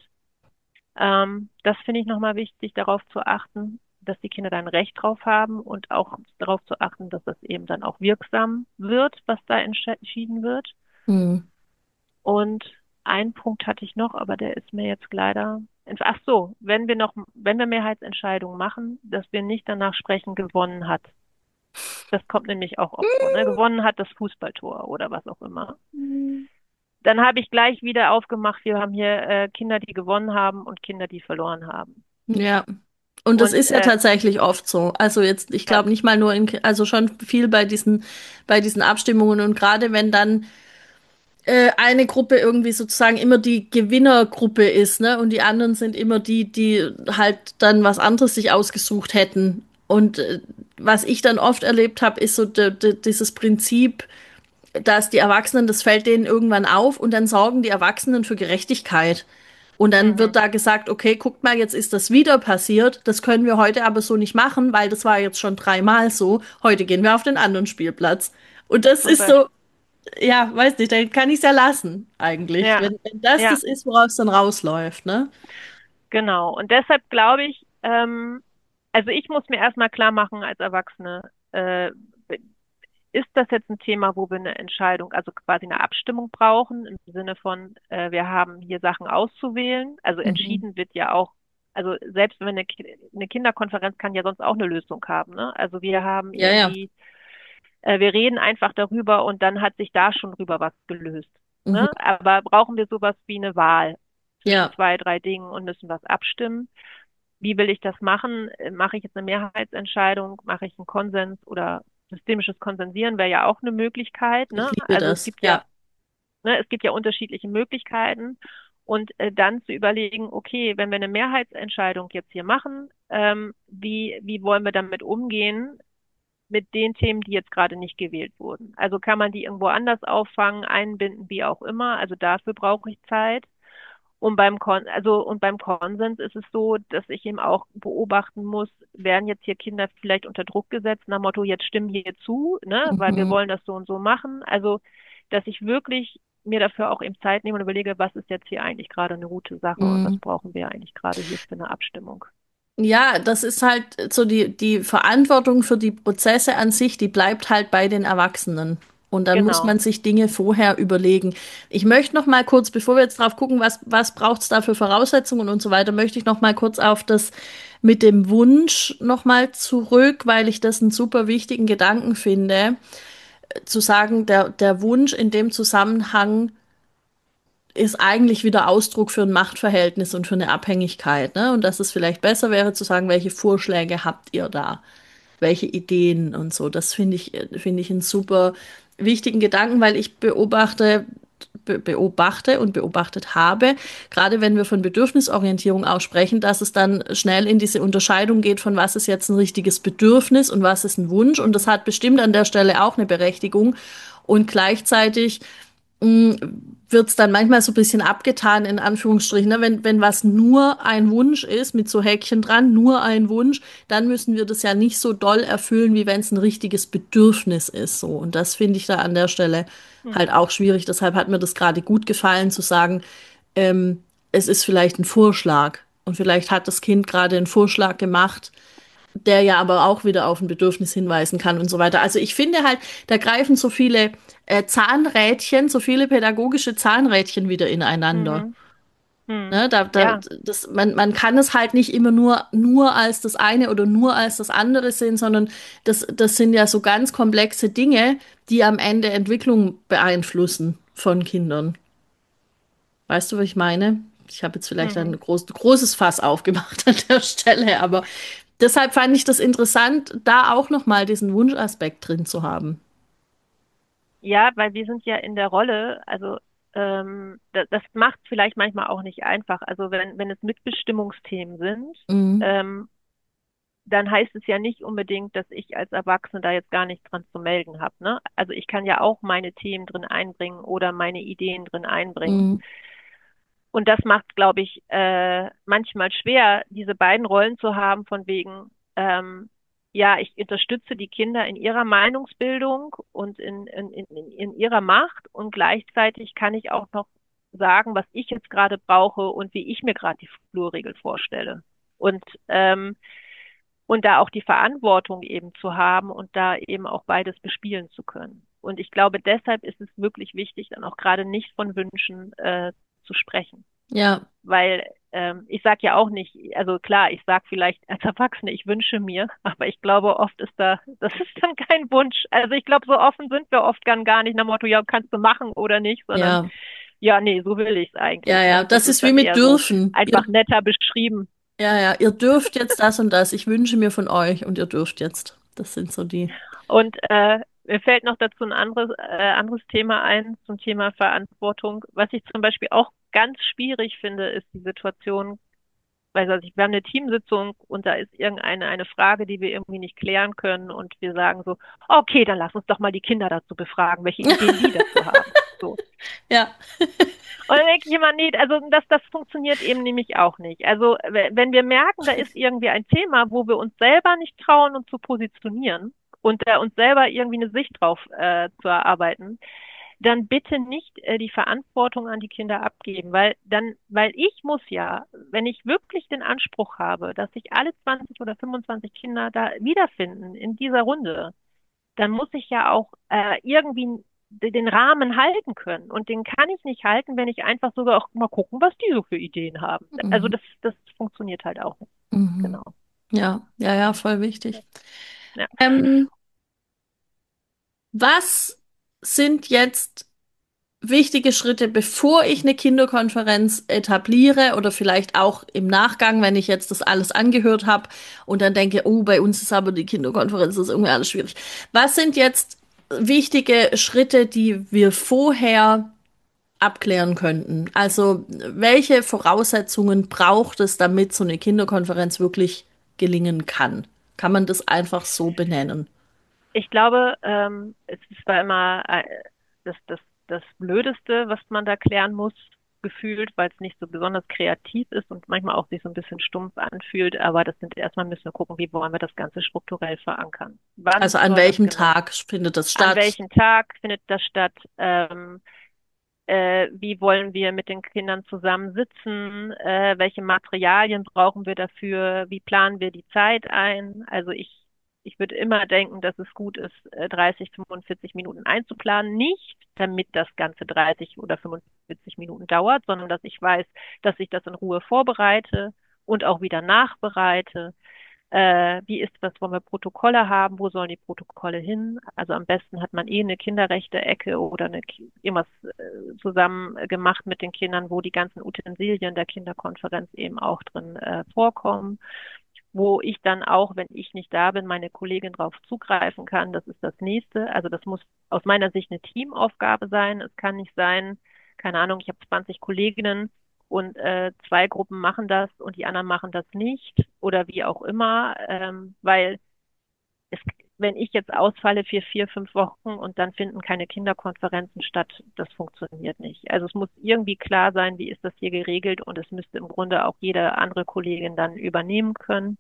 Das finde ich nochmal wichtig, darauf zu achten, dass die Kinder da ein Recht drauf haben und auch darauf zu achten, dass das eben dann auch wirksam wird, was da entschieden wird. Mhm. Und einen Punkt hatte ich noch, aber der ist mir jetzt leider. Ach so, wenn wir Mehrheitsentscheidungen machen, dass wir nicht danach sprechen, gewonnen hat. Das kommt nämlich auch oft vor, ne? Gewonnen hat das Fußballtor oder was auch immer. Mhm. Dann habe ich gleich wieder aufgemacht, wir haben hier Kinder, die gewonnen haben und Kinder, die verloren haben. Ja. Und das Und ist ja tatsächlich oft so. Also jetzt, ich ja, glaube nicht mal nur also schon viel bei diesen Abstimmungen und gerade wenn dann eine Gruppe irgendwie sozusagen immer die Gewinnergruppe ist, ne? Und die anderen sind immer die, die halt dann was anderes sich ausgesucht hätten. Und was ich dann oft erlebt habe, ist so dieses Prinzip, dass die Erwachsenen, das fällt denen irgendwann auf und dann sorgen die Erwachsenen für Gerechtigkeit. Und dann wird Mhm. da gesagt, okay, guckt mal, jetzt ist das wieder passiert. Das können wir heute aber so nicht machen, weil das war jetzt schon dreimal so. Heute gehen wir auf den anderen Spielplatz. Und das Zum ist Beispiel. so, ja, weiß nicht, dann kann ich es ja lassen, eigentlich. Ja, Wenn das ja, das ist, worauf es dann rausläuft, ne? genau. Und deshalb glaube ich, also ich muss mir erstmal klar machen als Erwachsene, ist das jetzt ein Thema, wo wir eine Entscheidung, also quasi eine Abstimmung brauchen, im Sinne von, wir haben hier Sachen auszuwählen. Also Mhm. entschieden wird ja auch, also selbst wenn eine Kinderkonferenz kann ja sonst auch eine Lösung haben, ne? Also wir haben Ja, ja. irgendwie, wir reden einfach darüber und dann hat sich da schon drüber was gelöst, Mhm. ne? Aber brauchen wir sowas wie eine Wahl zwischen Ja, zwei, drei Dingen und müssen was abstimmen? Wie will ich das machen? Mache ich jetzt eine Mehrheitsentscheidung? Mache ich einen Konsens oder systemisches Konsensieren wäre ja auch eine Möglichkeit, ich ne? liebe Also das. Ja. es gibt ja unterschiedliche Möglichkeiten und dann zu überlegen, okay, wenn wir eine Mehrheitsentscheidung jetzt hier machen, wie wollen wir damit umgehen mit den Themen, die jetzt gerade nicht gewählt wurden? Also kann man die irgendwo anders auffangen, einbinden, wie auch immer? Also dafür brauche ich Zeit. Und beim Konsens ist es so, dass ich eben auch beobachten muss, werden jetzt hier Kinder vielleicht unter Druck gesetzt, nach dem Motto, jetzt stimmen hier zu, ne, weil wir Mhm. wollen das so und so machen. Also, dass ich wirklich mir dafür auch eben Zeit nehme und überlege, was ist jetzt hier eigentlich gerade eine gute Sache und was Mhm. brauchen wir eigentlich gerade hier für eine Abstimmung. Ja, das ist halt so die Verantwortung für die Prozesse an sich, die bleibt halt bei den Erwachsenen. Und dann muss Genau. man sich Dinge vorher überlegen. Ich möchte noch mal kurz, bevor wir jetzt drauf gucken, was braucht es da für Voraussetzungen und so weiter, möchte ich noch mal kurz auf das mit dem Wunsch noch mal zurück, weil ich das einen super wichtigen Gedanken finde, zu sagen, der Wunsch in dem Zusammenhang ist eigentlich wieder Ausdruck für ein Machtverhältnis und für eine Abhängigkeit, ne? Und dass es vielleicht besser wäre zu sagen, welche Vorschläge habt ihr da? Welche Ideen und so. Das finde ich einen super wichtigen Gedanken, weil ich beobachte und beobachtet habe, gerade wenn wir von Bedürfnisorientierung auch sprechen, dass es dann schnell in diese Unterscheidung geht von was ist jetzt ein richtiges Bedürfnis und was ist ein Wunsch. Und das hat bestimmt an der Stelle auch eine Berechtigung. Und gleichzeitig wird es dann manchmal so ein bisschen abgetan, in Anführungsstrichen. Ne? Wenn was nur ein Wunsch ist, mit so Häkchen dran, nur ein Wunsch, dann müssen wir das ja nicht so doll erfüllen, wie wenn es ein richtiges Bedürfnis ist. So. Und das finde ich da an der Stelle Hm. halt auch schwierig. Deshalb hat mir das gerade gut gefallen, zu sagen, es ist vielleicht ein Vorschlag. Und vielleicht hat das Kind gerade einen Vorschlag gemacht, der ja aber auch wieder auf ein Bedürfnis hinweisen kann und so weiter. Also ich finde halt, da greifen so viele Zahnrädchen, so viele pädagogische Zahnrädchen wieder ineinander. Mhm. Mhm. Ne, Ja. man kann es halt nicht immer nur als das eine oder nur als das andere sehen, sondern das sind ja so ganz komplexe Dinge, die am Ende Entwicklung beeinflussen von Kindern. Weißt du, was ich meine? Ich habe jetzt vielleicht ein Mhm. großes Fass aufgemacht an der Stelle, aber deshalb fand ich das interessant, da auch nochmal diesen Wunschaspekt drin zu haben. Ja, weil wir sind ja in der Rolle, also das macht es vielleicht manchmal auch nicht einfach. Also wenn es Mitbestimmungsthemen sind, Mhm. ähm, dann heißt es ja nicht unbedingt, dass ich als Erwachsene da jetzt gar nichts dran zu melden habe, ne? Also ich kann ja auch meine Themen drin einbringen oder meine Ideen drin einbringen. Mhm. Und das macht, glaube ich, manchmal schwer, diese beiden Rollen zu haben, von wegen, ja, ich unterstütze die Kinder in ihrer Meinungsbildung und in ihrer Macht und gleichzeitig kann ich auch noch sagen, was ich jetzt gerade brauche und wie ich mir gerade die Flurregel vorstelle. Und, ähm, und da auch die Verantwortung eben zu haben und da eben auch beides bespielen zu können. Und ich glaube, deshalb ist es wirklich wichtig, dann auch gerade nicht von Wünschen zu sprechen. Ja, Weil ich sage ja auch nicht, also klar, ich sage vielleicht als Erwachsene, ich wünsche mir, aber ich glaube, oft ist das ist dann kein Wunsch. Also ich glaube, so offen sind wir oft gar nicht nach dem Motto, ja, kannst du machen oder nicht, sondern ja, ja, nee, so will ich es ja, eigentlich. ja. Ne? Das Das ist ist wie dann mit eher so dürfen. einfach netter beschrieben. Ja, ja, ihr dürft jetzt das und das. Ich wünsche mir von euch und ihr dürft jetzt. Das sind so die. Und mir fällt noch dazu ein anderes Thema ein zum Thema Verantwortung. Was ich zum Beispiel auch ganz schwierig finde, ist die Situation, weiß was ich, wir haben eine Teamsitzung und da ist eine Frage, die wir irgendwie nicht klären können und wir sagen so, okay, dann lass uns doch mal die Kinder dazu befragen, welche Ideen die dazu haben. So. Ja. Und dann denke ich immer, nee, also das funktioniert eben nämlich auch nicht. Also wenn wir merken, da ist irgendwie ein Thema, wo wir uns selber nicht trauen, uns zu positionieren und uns selber irgendwie eine Sicht drauf zu erarbeiten, dann bitte nicht die Verantwortung an die Kinder abgeben, weil ich muss ja, wenn ich wirklich den Anspruch habe, dass sich alle 20 oder 25 Kinder da wiederfinden in dieser Runde, dann muss ich ja auch irgendwie den Rahmen halten können. Und den kann ich nicht halten, wenn ich einfach sogar auch mal gucken, was die so für Ideen haben. Also Mhm. das funktioniert halt auch nicht. Mhm. Genau. Ja, ja, ja, voll wichtig. Ja. Ähm, Was sind jetzt wichtige Schritte, bevor ich eine Kinderkonferenz etabliere oder vielleicht auch im Nachgang, wenn ich jetzt das alles angehört habe und dann denke, oh, bei uns ist aber die Kinderkonferenz, das ist irgendwie alles schwierig. Was sind jetzt wichtige Schritte, die wir vorher abklären könnten? Also, welche Voraussetzungen braucht es, damit so eine Kinderkonferenz wirklich gelingen kann? Kann man das einfach so benennen? Ich glaube, es ist zwar immer das Blödeste, was man da klären muss, gefühlt, weil es nicht so besonders kreativ ist und manchmal auch sich so ein bisschen stumpf anfühlt. Aber das sind erstmal müssen wir gucken, wie wollen wir das Ganze strukturell verankern. Also, Wann an soll das welchem genau? Tag findet das An statt? welchem Tag findet das statt? Wie wollen wir mit den Kindern zusammensitzen? Welche Materialien brauchen wir dafür? Wie planen wir die Zeit ein? Also ich würde immer denken, dass es gut ist, 30, 45 Minuten einzuplanen. Nicht, damit das Ganze 30 oder 45 Minuten dauert, sondern dass ich weiß, dass ich das in Ruhe vorbereite und auch wieder nachbereite. Wie ist was, wollen wir Protokolle haben? Wo sollen die Protokolle hin? Also am besten hat man eine Kinderrechte-Ecke oder irgendwas zusammen gemacht mit den Kindern, wo die ganzen Utensilien der Kinderkonferenz eben auch drin vorkommen, wo ich dann auch, wenn ich nicht da bin, meine Kollegin darauf zugreifen kann. Das ist das Nächste. Also das muss aus meiner Sicht eine Teamaufgabe sein. Es kann nicht sein, keine Ahnung, ich habe 20 Kolleginnen und zwei Gruppen machen das und die anderen machen das nicht oder wie auch immer, weil es, wenn ich jetzt ausfalle für 4, 5 Wochen und dann finden keine Kinderkonferenzen statt, das funktioniert nicht. Also es muss irgendwie klar sein, wie ist das hier geregelt und es müsste im Grunde auch jede andere Kollegin dann übernehmen können.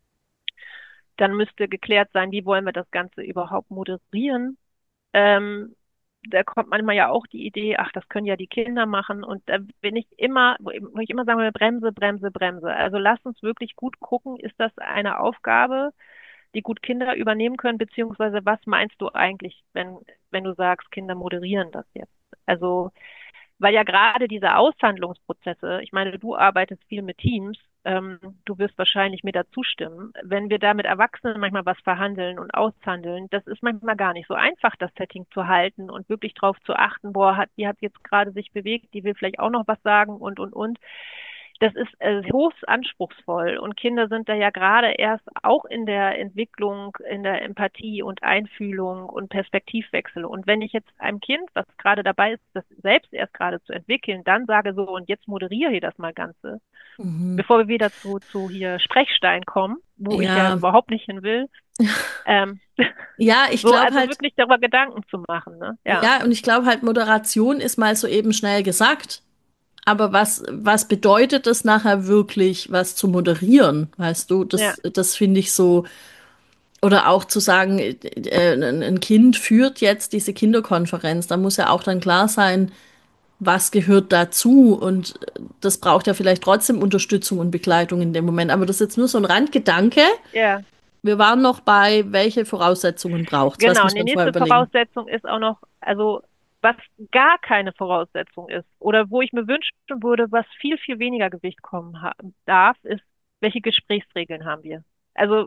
Dann müsste geklärt sein, wie wollen wir das Ganze überhaupt moderieren. Ähm, Da kommt manchmal ja auch die Idee, ach, das können ja die Kinder machen. Und da bin ich immer, wo ich immer sagen will, Bremse, Bremse, Bremse. Also lasst uns wirklich gut gucken, ist das eine Aufgabe, die gut Kinder übernehmen können, beziehungsweise was meinst du eigentlich, wenn du sagst, Kinder moderieren das jetzt? Also weil ja gerade diese Aushandlungsprozesse, ich meine, du arbeitest viel mit Teams, du wirst wahrscheinlich mir dazu stimmen, wenn wir da mit Erwachsenen manchmal was verhandeln und aushandeln, das ist manchmal gar nicht so einfach, das Setting zu halten und wirklich darauf zu achten, boah, die hat jetzt gerade sich bewegt, die will vielleicht auch noch was sagen und. Das ist hochst anspruchsvoll und Kinder sind da ja gerade erst auch in der Entwicklung, in der Empathie und Einfühlung und Perspektivwechsel. Und wenn ich jetzt einem Kind, was gerade dabei ist, das selbst erst gerade zu entwickeln, dann sage so, und jetzt moderiere hier das mal Ganze, Mhm. bevor wir wieder zu hier Sprechstein kommen, wo ich ja Ja, überhaupt nicht hin will, ähm, ja, ich so glaube also halt, wirklich darüber Gedanken zu machen, ne? Ja, ja, und ich glaube halt, Moderation ist mal so eben schnell gesagt. Aber was bedeutet es nachher wirklich, was zu moderieren? Weißt du, ja, das finde ich so, oder auch zu sagen, ein Kind führt jetzt diese Kinderkonferenz, da muss ja auch dann klar sein, was gehört dazu und das braucht ja vielleicht trotzdem Unterstützung und Begleitung in dem Moment. Aber das ist jetzt nur so ein Randgedanke. ja. Wir waren noch bei, welche Voraussetzungen braucht's? Was Genau, und müssen wir die uns vorher nächste überlegen? Voraussetzung ist auch noch, also was gar keine Voraussetzung ist oder wo ich mir wünschen würde, was viel, viel weniger Gewicht kommen darf, ist, welche Gesprächsregeln haben wir? Also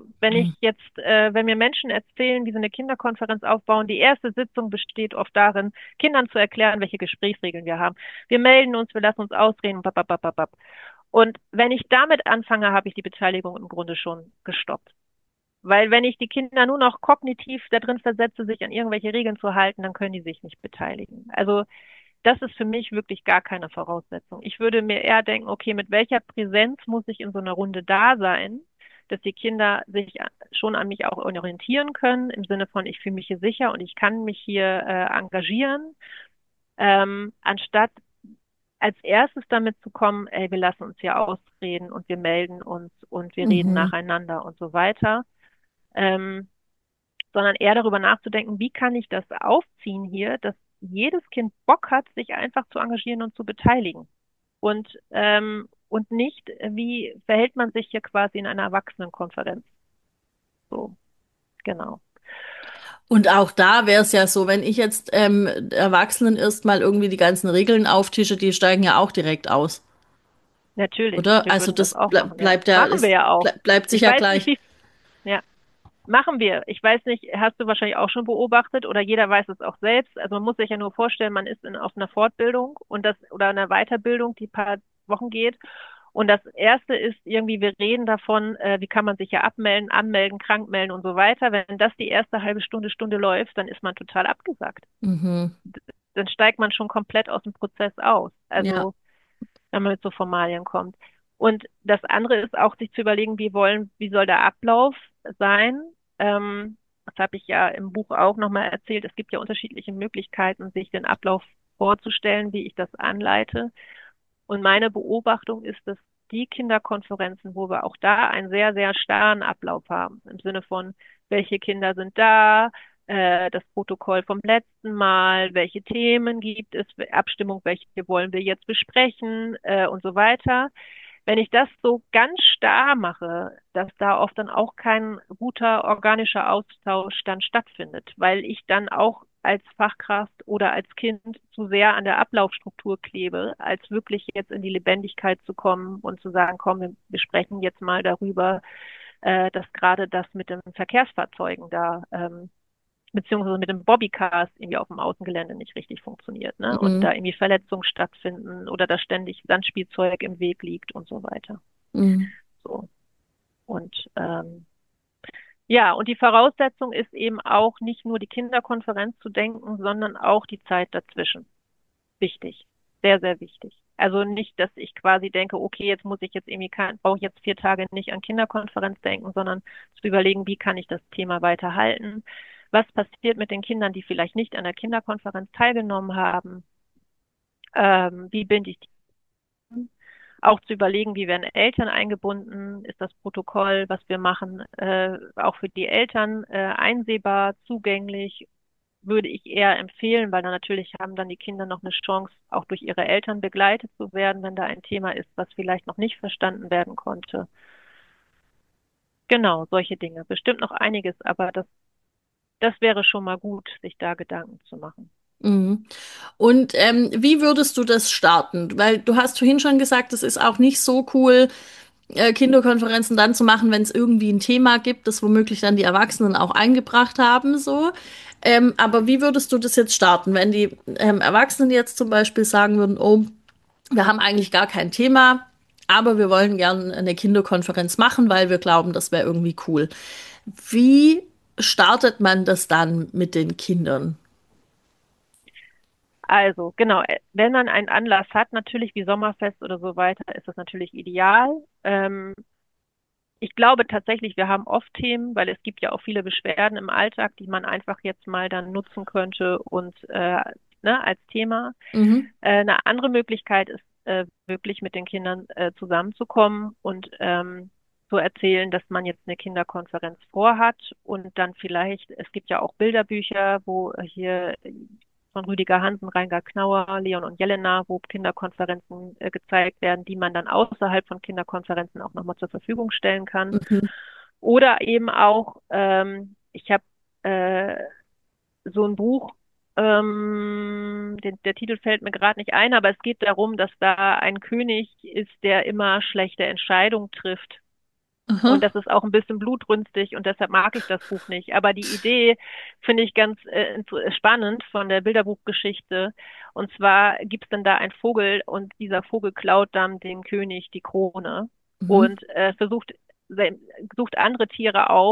wenn mir Menschen erzählen, wie sie eine Kinderkonferenz aufbauen, die erste Sitzung besteht oft darin, Kindern zu erklären, welche Gesprächsregeln wir haben. Wir melden uns, wir lassen uns ausreden, bababababab. Und wenn ich damit anfange, habe ich die Beteiligung im Grunde schon gestoppt. Weil wenn ich die Kinder nur noch kognitiv da drin versetze, sich an irgendwelche Regeln zu halten, dann können die sich nicht beteiligen. Also das ist für mich wirklich gar keine Voraussetzung. Ich würde mir eher denken, okay, mit welcher Präsenz muss ich in so einer Runde da sein, dass die Kinder sich schon an mich auch orientieren können, im Sinne von, ich fühle mich hier sicher und ich kann mich hier engagieren, anstatt als erstes damit zu kommen, ey, wir lassen uns hier ausreden und wir melden uns und wir reden Mhm. nacheinander und so weiter. Ähm, Sondern eher darüber nachzudenken, wie kann ich das aufziehen hier, dass jedes Kind Bock hat, sich einfach zu engagieren und zu beteiligen. Und nicht, wie verhält man sich hier quasi in einer Erwachsenenkonferenz. So, genau. Und auch da wäre es ja so, wenn ich jetzt Erwachsenen erstmal irgendwie die ganzen Regeln auftische, die steigen ja auch direkt aus, Natürlich, oder? wir Also würden das das auch machen, ja. bleibt ja, Machen wir ist, ja auch. bleibt Ich sicher weiß nicht, gleich. wie, ja, machen wir. Ich weiß nicht, hast du wahrscheinlich auch schon beobachtet oder jeder weiß es auch selbst. Also man muss sich ja nur vorstellen, man ist auf einer Fortbildung und das oder einer Weiterbildung, die paar Wochen geht. Und das erste ist irgendwie, wir reden davon, wie kann man sich ja abmelden, anmelden, krank melden und so weiter. Wenn das die erste halbe Stunde läuft, dann ist man total abgesagt. Mhm. Dann steigt man schon komplett aus dem Prozess aus. Ja. Also wenn man mit so Formalien kommt. Und das andere ist auch, sich zu überlegen, wie soll der Ablauf sein? Das habe ich ja im Buch auch nochmal erzählt. Es gibt ja unterschiedliche Möglichkeiten, sich den Ablauf vorzustellen, wie ich das anleite. Und meine Beobachtung ist, dass die Kinderkonferenzen, wo wir auch da einen sehr, sehr starren Ablauf haben, im Sinne von, welche Kinder sind da, das Protokoll vom letzten Mal, welche Themen gibt es, Abstimmung, welche wollen wir jetzt besprechen und so weiter. Wenn ich das so ganz starr mache, dass da oft dann auch kein guter organischer Austausch dann stattfindet, weil ich dann auch als Fachkraft oder als Kind zu sehr an der Ablaufstruktur klebe, als wirklich jetzt in die Lebendigkeit zu kommen und zu sagen, komm, wir sprechen jetzt mal darüber, dass gerade das mit den Verkehrsfahrzeugen da beziehungsweise mit den Bobbycars irgendwie auf dem Außengelände nicht richtig funktioniert, ne? Und da Mhm. irgendwie Verletzungen stattfinden oder da ständig Sandspielzeug im Weg liegt und so weiter. Mhm. So. Und ja, und die Voraussetzung ist eben auch nicht nur die Kinderkonferenz zu denken, sondern auch die Zeit dazwischen. Wichtig. Sehr, sehr wichtig. Also nicht, dass ich quasi denke, okay, jetzt muss ich jetzt irgendwie, brauche ich jetzt 4 Tage nicht an Kinderkonferenz denken, sondern zu überlegen, wie kann ich das Thema weiterhalten? Was passiert mit den Kindern, die vielleicht nicht an der Kinderkonferenz teilgenommen haben? Wie binde ich die? Auch zu überlegen, wie werden Eltern eingebunden? Ist das Protokoll, was wir machen, auch für die Eltern einsehbar, zugänglich? Würde ich eher empfehlen, weil dann natürlich haben dann die Kinder noch eine Chance, auch durch ihre Eltern begleitet zu werden, wenn da ein Thema ist, was vielleicht noch nicht verstanden werden konnte. Genau, solche Dinge. Bestimmt noch einiges, aber das wäre schon mal gut, sich da Gedanken zu machen. Mhm. Und wie würdest du das starten? Weil du hast vorhin schon gesagt, es ist auch nicht so cool, Kinderkonferenzen dann zu machen, wenn es irgendwie ein Thema gibt, das womöglich dann die Erwachsenen auch eingebracht haben, so. Aber wie würdest du das jetzt starten, wenn die Erwachsenen jetzt zum Beispiel sagen würden, oh, wir haben eigentlich gar kein Thema, aber wir wollen gerne eine Kinderkonferenz machen, weil wir glauben, das wäre irgendwie cool. Wie startet man das dann mit den Kindern? Also, genau, wenn man einen Anlass hat, natürlich wie Sommerfest oder so weiter, ist das natürlich ideal. Ich glaube tatsächlich, wir haben oft Themen, weil es gibt ja auch viele Beschwerden im Alltag, die man einfach jetzt mal dann nutzen könnte und ne, als Thema. Mhm. Eine andere Möglichkeit ist wirklich mit den Kindern zusammenzukommen und zu erzählen, dass man jetzt eine Kinderkonferenz vorhat und dann vielleicht, es gibt ja auch Bilderbücher, wo hier von Rüdiger Hansen, Reingard Knauer, Leon und Jelena, wo Kinderkonferenzen gezeigt werden, die man dann außerhalb von Kinderkonferenzen auch nochmal zur Verfügung stellen kann. Mhm. Oder eben auch, ich habe äh, so ein Buch, der Titel fällt mir gerade nicht ein, aber es geht darum, dass da ein König ist, der immer schlechte Entscheidungen trifft. Und Aha. das ist auch ein bisschen blutrünstig und deshalb mag ich das Buch nicht. Aber die Idee finde ich ganz spannend von der Bilderbuchgeschichte. Und zwar gibt es dann da einen Vogel und dieser Vogel klaut dann dem König die Krone Mhm. und sucht andere Tiere auf,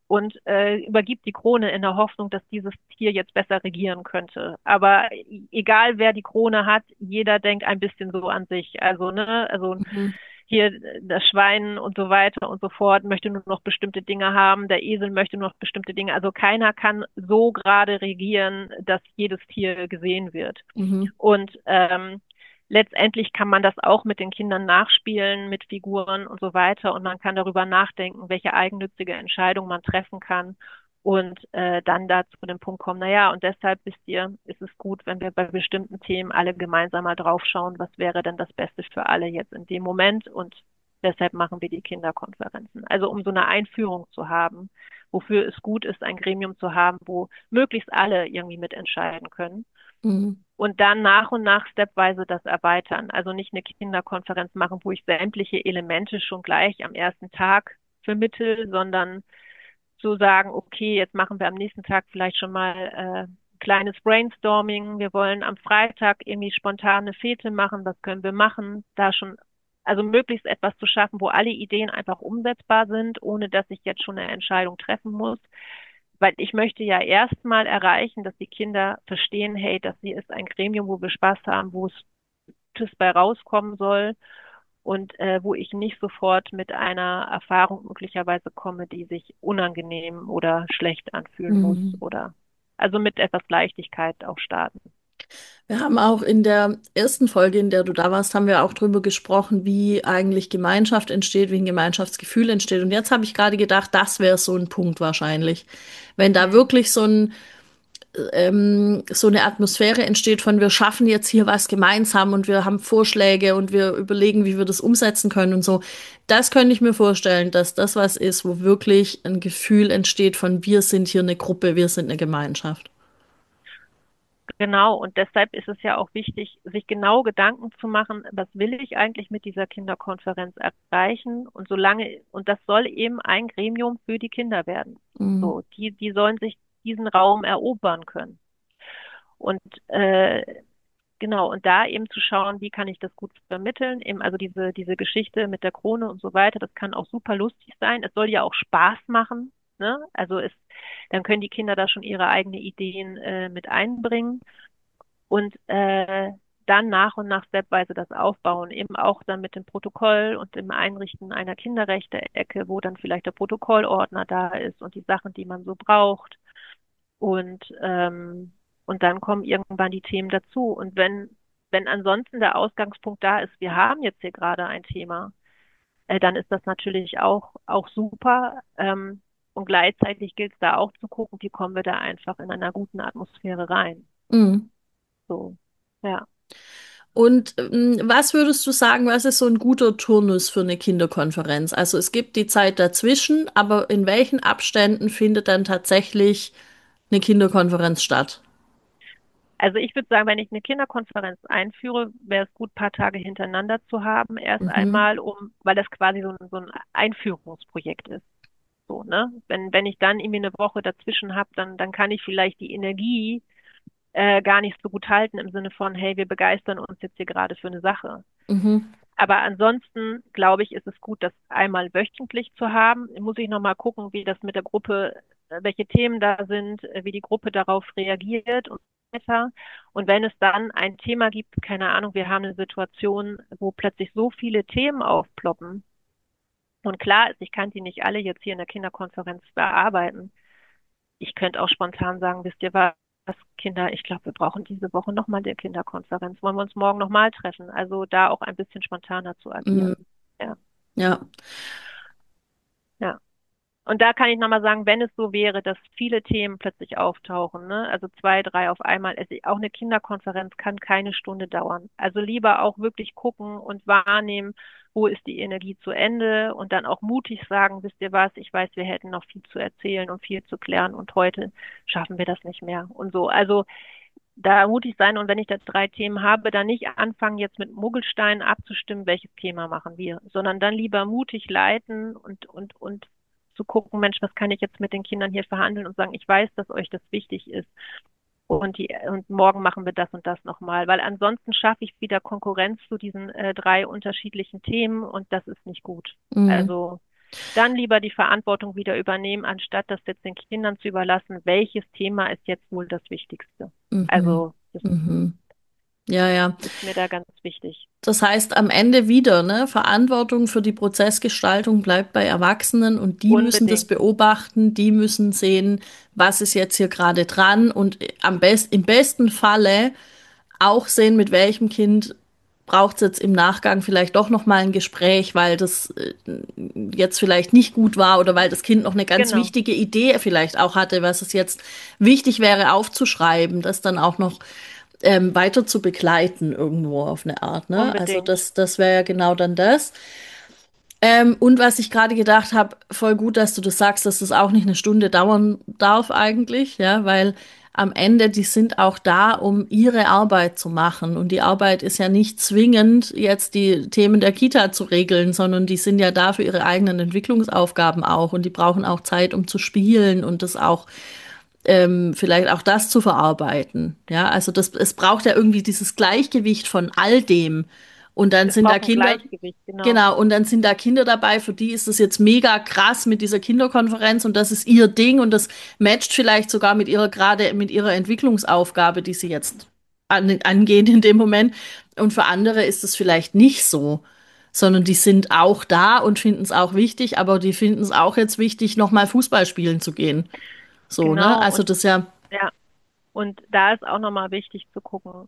und übergibt die Krone in der Hoffnung, dass dieses Tier jetzt besser regieren könnte. Aber egal wer die Krone hat, jeder denkt ein bisschen so an sich. Also, ne, also Mhm. hier das Schwein und so weiter und so fort möchte nur noch bestimmte Dinge haben, der Esel möchte nur noch bestimmte Dinge. Also keiner kann so gerade regieren, dass jedes Tier gesehen wird. Mhm. Und letztendlich kann man das auch mit den Kindern nachspielen, mit Figuren und so weiter. Und man kann darüber nachdenken, welche eigennützige Entscheidung man treffen kann. Und dann da zu dem Punkt kommen, naja, und deshalb wisst ihr, ist es gut, wenn wir bei bestimmten Themen alle gemeinsam mal draufschauen, was wäre denn das Beste für alle jetzt in dem Moment. Und deshalb machen wir die Kinderkonferenzen. Also um so eine Einführung zu haben, wofür es gut ist, ein Gremium zu haben, wo möglichst alle irgendwie mitentscheiden können Mhm. und dann nach und nach stepweise das erweitern. Also nicht eine Kinderkonferenz machen, wo ich sämtliche Elemente schon gleich am ersten Tag vermittel, sondern so sagen, okay, jetzt machen wir am nächsten Tag vielleicht schon mal kleines Brainstorming. Wir wollen am Freitag irgendwie spontane Fete machen. Was können wir machen? Da schon, also möglichst etwas zu schaffen, wo alle Ideen einfach umsetzbar sind, ohne dass ich jetzt schon eine Entscheidung treffen muss. Weil ich möchte ja erstmal erreichen, dass die Kinder verstehen, hey, das hier ist ein Gremium, wo wir Spaß haben, wo es Gutes bei rauskommen soll und wo ich nicht sofort mit einer Erfahrung möglicherweise komme, die sich unangenehm oder schlecht anfühlen muss Mhm. oder also mit etwas Leichtigkeit auch starten. Wir haben auch in der ersten Folge, in der du da warst, haben wir auch drüber gesprochen, wie eigentlich Gemeinschaft entsteht, wie ein Gemeinschaftsgefühl entsteht. Und jetzt habe ich gerade gedacht, das wäre so ein Punkt wahrscheinlich. Wenn da Hm. wirklich so eine Atmosphäre entsteht von, wir schaffen jetzt hier was gemeinsam und wir haben Vorschläge und wir überlegen, wie wir das umsetzen können und so. Das könnte ich mir vorstellen, dass das was ist, wo wirklich ein Gefühl entsteht von, wir sind hier eine Gruppe, wir sind eine Gemeinschaft. Genau, und deshalb ist es ja auch wichtig, sich genau Gedanken zu machen, was will ich eigentlich mit dieser Kinderkonferenz erreichen? Und solange, und das soll eben ein Gremium für die Kinder werden. Mhm. So, die sollen sich diesen Raum erobern können. Und genau, und da eben zu schauen, wie kann ich das gut vermitteln? Eben also diese Geschichte mit der Krone und so weiter, das kann auch super lustig sein. Es soll ja auch Spaß machen, ne? Dann können die Kinder da schon ihre eigenen Ideen mit einbringen und dann nach und nach stepweise das aufbauen, eben auch dann mit dem Protokoll und dem Einrichten einer Kinderrechte-Ecke, wo dann vielleicht der Protokollordner da ist und die Sachen, die man so braucht. Und, und dann kommen irgendwann die Themen dazu. Und wenn ansonsten der Ausgangspunkt da ist, wir haben jetzt hier gerade ein Thema, dann ist das natürlich auch super. Und gleichzeitig gilt es da auch zu gucken, wie kommen wir da einfach in einer guten Atmosphäre rein. Mhm. So, ja. Und was würdest du sagen, was ist so ein guter Turnus für eine Kinderkonferenz? Also es gibt die Zeit dazwischen, aber in welchen Abständen findet dann tatsächlich eine Kinderkonferenz statt? Also ich würde sagen, wenn ich eine Kinderkonferenz einführe, wäre es gut, ein paar Tage hintereinander zu haben. Erst Mhm. einmal, weil das quasi so ein Einführungsprojekt ist. So, ne? Wenn ich dann irgendwie eine Woche dazwischen habe, dann kann ich vielleicht die Energie gar nicht so gut halten im Sinne von, hey, wir begeistern uns jetzt hier gerade für eine Sache. Mhm. Aber ansonsten, glaube ich, ist es gut, das einmal wöchentlich zu haben. Muss ich nochmal gucken, wie das mit der Gruppe, welche Themen da sind, wie die Gruppe darauf reagiert und so weiter. Und wenn es dann ein Thema gibt, keine Ahnung, wir haben eine Situation, wo plötzlich so viele Themen aufploppen. Und klar ist, ich kann die nicht alle jetzt hier in der Kinderkonferenz bearbeiten. Ich könnte auch spontan sagen, wisst ihr was, Kinder, ich glaube, wir brauchen diese Woche nochmal die Kinderkonferenz. Wollen wir uns morgen nochmal treffen? Also da auch ein bisschen spontaner zu Mhm. agieren. Ja, Ja. ja. Und da kann ich nochmal sagen, wenn es so wäre, dass viele Themen plötzlich auftauchen, ne, also zwei, drei auf einmal, auch eine Kinderkonferenz kann keine Stunde dauern. Also lieber auch wirklich gucken und wahrnehmen, wo ist die Energie zu Ende und dann auch mutig sagen, wisst ihr was, ich weiß, wir hätten noch viel zu erzählen und viel zu klären und heute schaffen wir das nicht mehr und so. Also da mutig sein und wenn ich da drei Themen habe, dann nicht anfangen, jetzt mit Muggelsteinen abzustimmen, welches Thema machen wir, sondern dann lieber mutig leiten und zu gucken, Mensch, was kann ich jetzt mit den Kindern hier verhandeln und sagen, ich weiß, dass euch das wichtig ist und morgen machen wir das und das nochmal, weil ansonsten schaffe ich wieder Konkurrenz zu diesen drei unterschiedlichen Themen und das ist nicht gut. Mhm. Also Dann lieber die Verantwortung wieder übernehmen, anstatt das jetzt den Kindern zu überlassen, welches Thema ist jetzt wohl das Wichtigste. Mhm. Also das Mhm. Ja, ja. ist mir da ganz wichtig. Das heißt am Ende wieder, ne, Verantwortung für die Prozessgestaltung bleibt bei Erwachsenen und die müssen das Unbedingt. beobachten, die müssen sehen, was ist jetzt hier gerade dran und im besten Falle auch sehen, mit welchem Kind braucht es jetzt im Nachgang vielleicht doch noch mal ein Gespräch, weil das jetzt vielleicht nicht gut war oder weil das Kind noch eine ganz Genau. wichtige Idee vielleicht auch hatte, was es jetzt wichtig wäre aufzuschreiben, das dann auch noch weiter zu begleiten irgendwo auf eine Art, ne? Also Unbedingt. das wäre ja genau dann das. Und was ich gerade gedacht habe, voll gut, dass du das sagst, dass das auch nicht eine Stunde dauern darf eigentlich, ja, weil am Ende, die sind auch da, um ihre Arbeit zu machen. Und die Arbeit ist ja nicht zwingend, jetzt die Themen der Kita zu regeln, sondern die sind ja da für ihre eigenen Entwicklungsaufgaben auch. Und die brauchen auch Zeit, um zu spielen und das auch vielleicht auch das zu verarbeiten. Ja, also es braucht ja irgendwie dieses Gleichgewicht von all dem. Und dann Es sind da braucht ein Kinder, Gleichgewicht, genau. genau, und dann sind da Kinder dabei, für die ist es jetzt mega krass mit dieser Kinderkonferenz und das ist ihr Ding und das matcht vielleicht sogar mit ihrer, gerade mit ihrer Entwicklungsaufgabe, die sie jetzt angehen in dem Moment. Und für andere ist es vielleicht nicht so, sondern die sind auch da und finden es auch wichtig, aber die finden es auch jetzt wichtig, nochmal Fußball spielen zu gehen. So, ne? Genau. Also Und das ist ja, ja, und da ist auch nochmal wichtig zu gucken,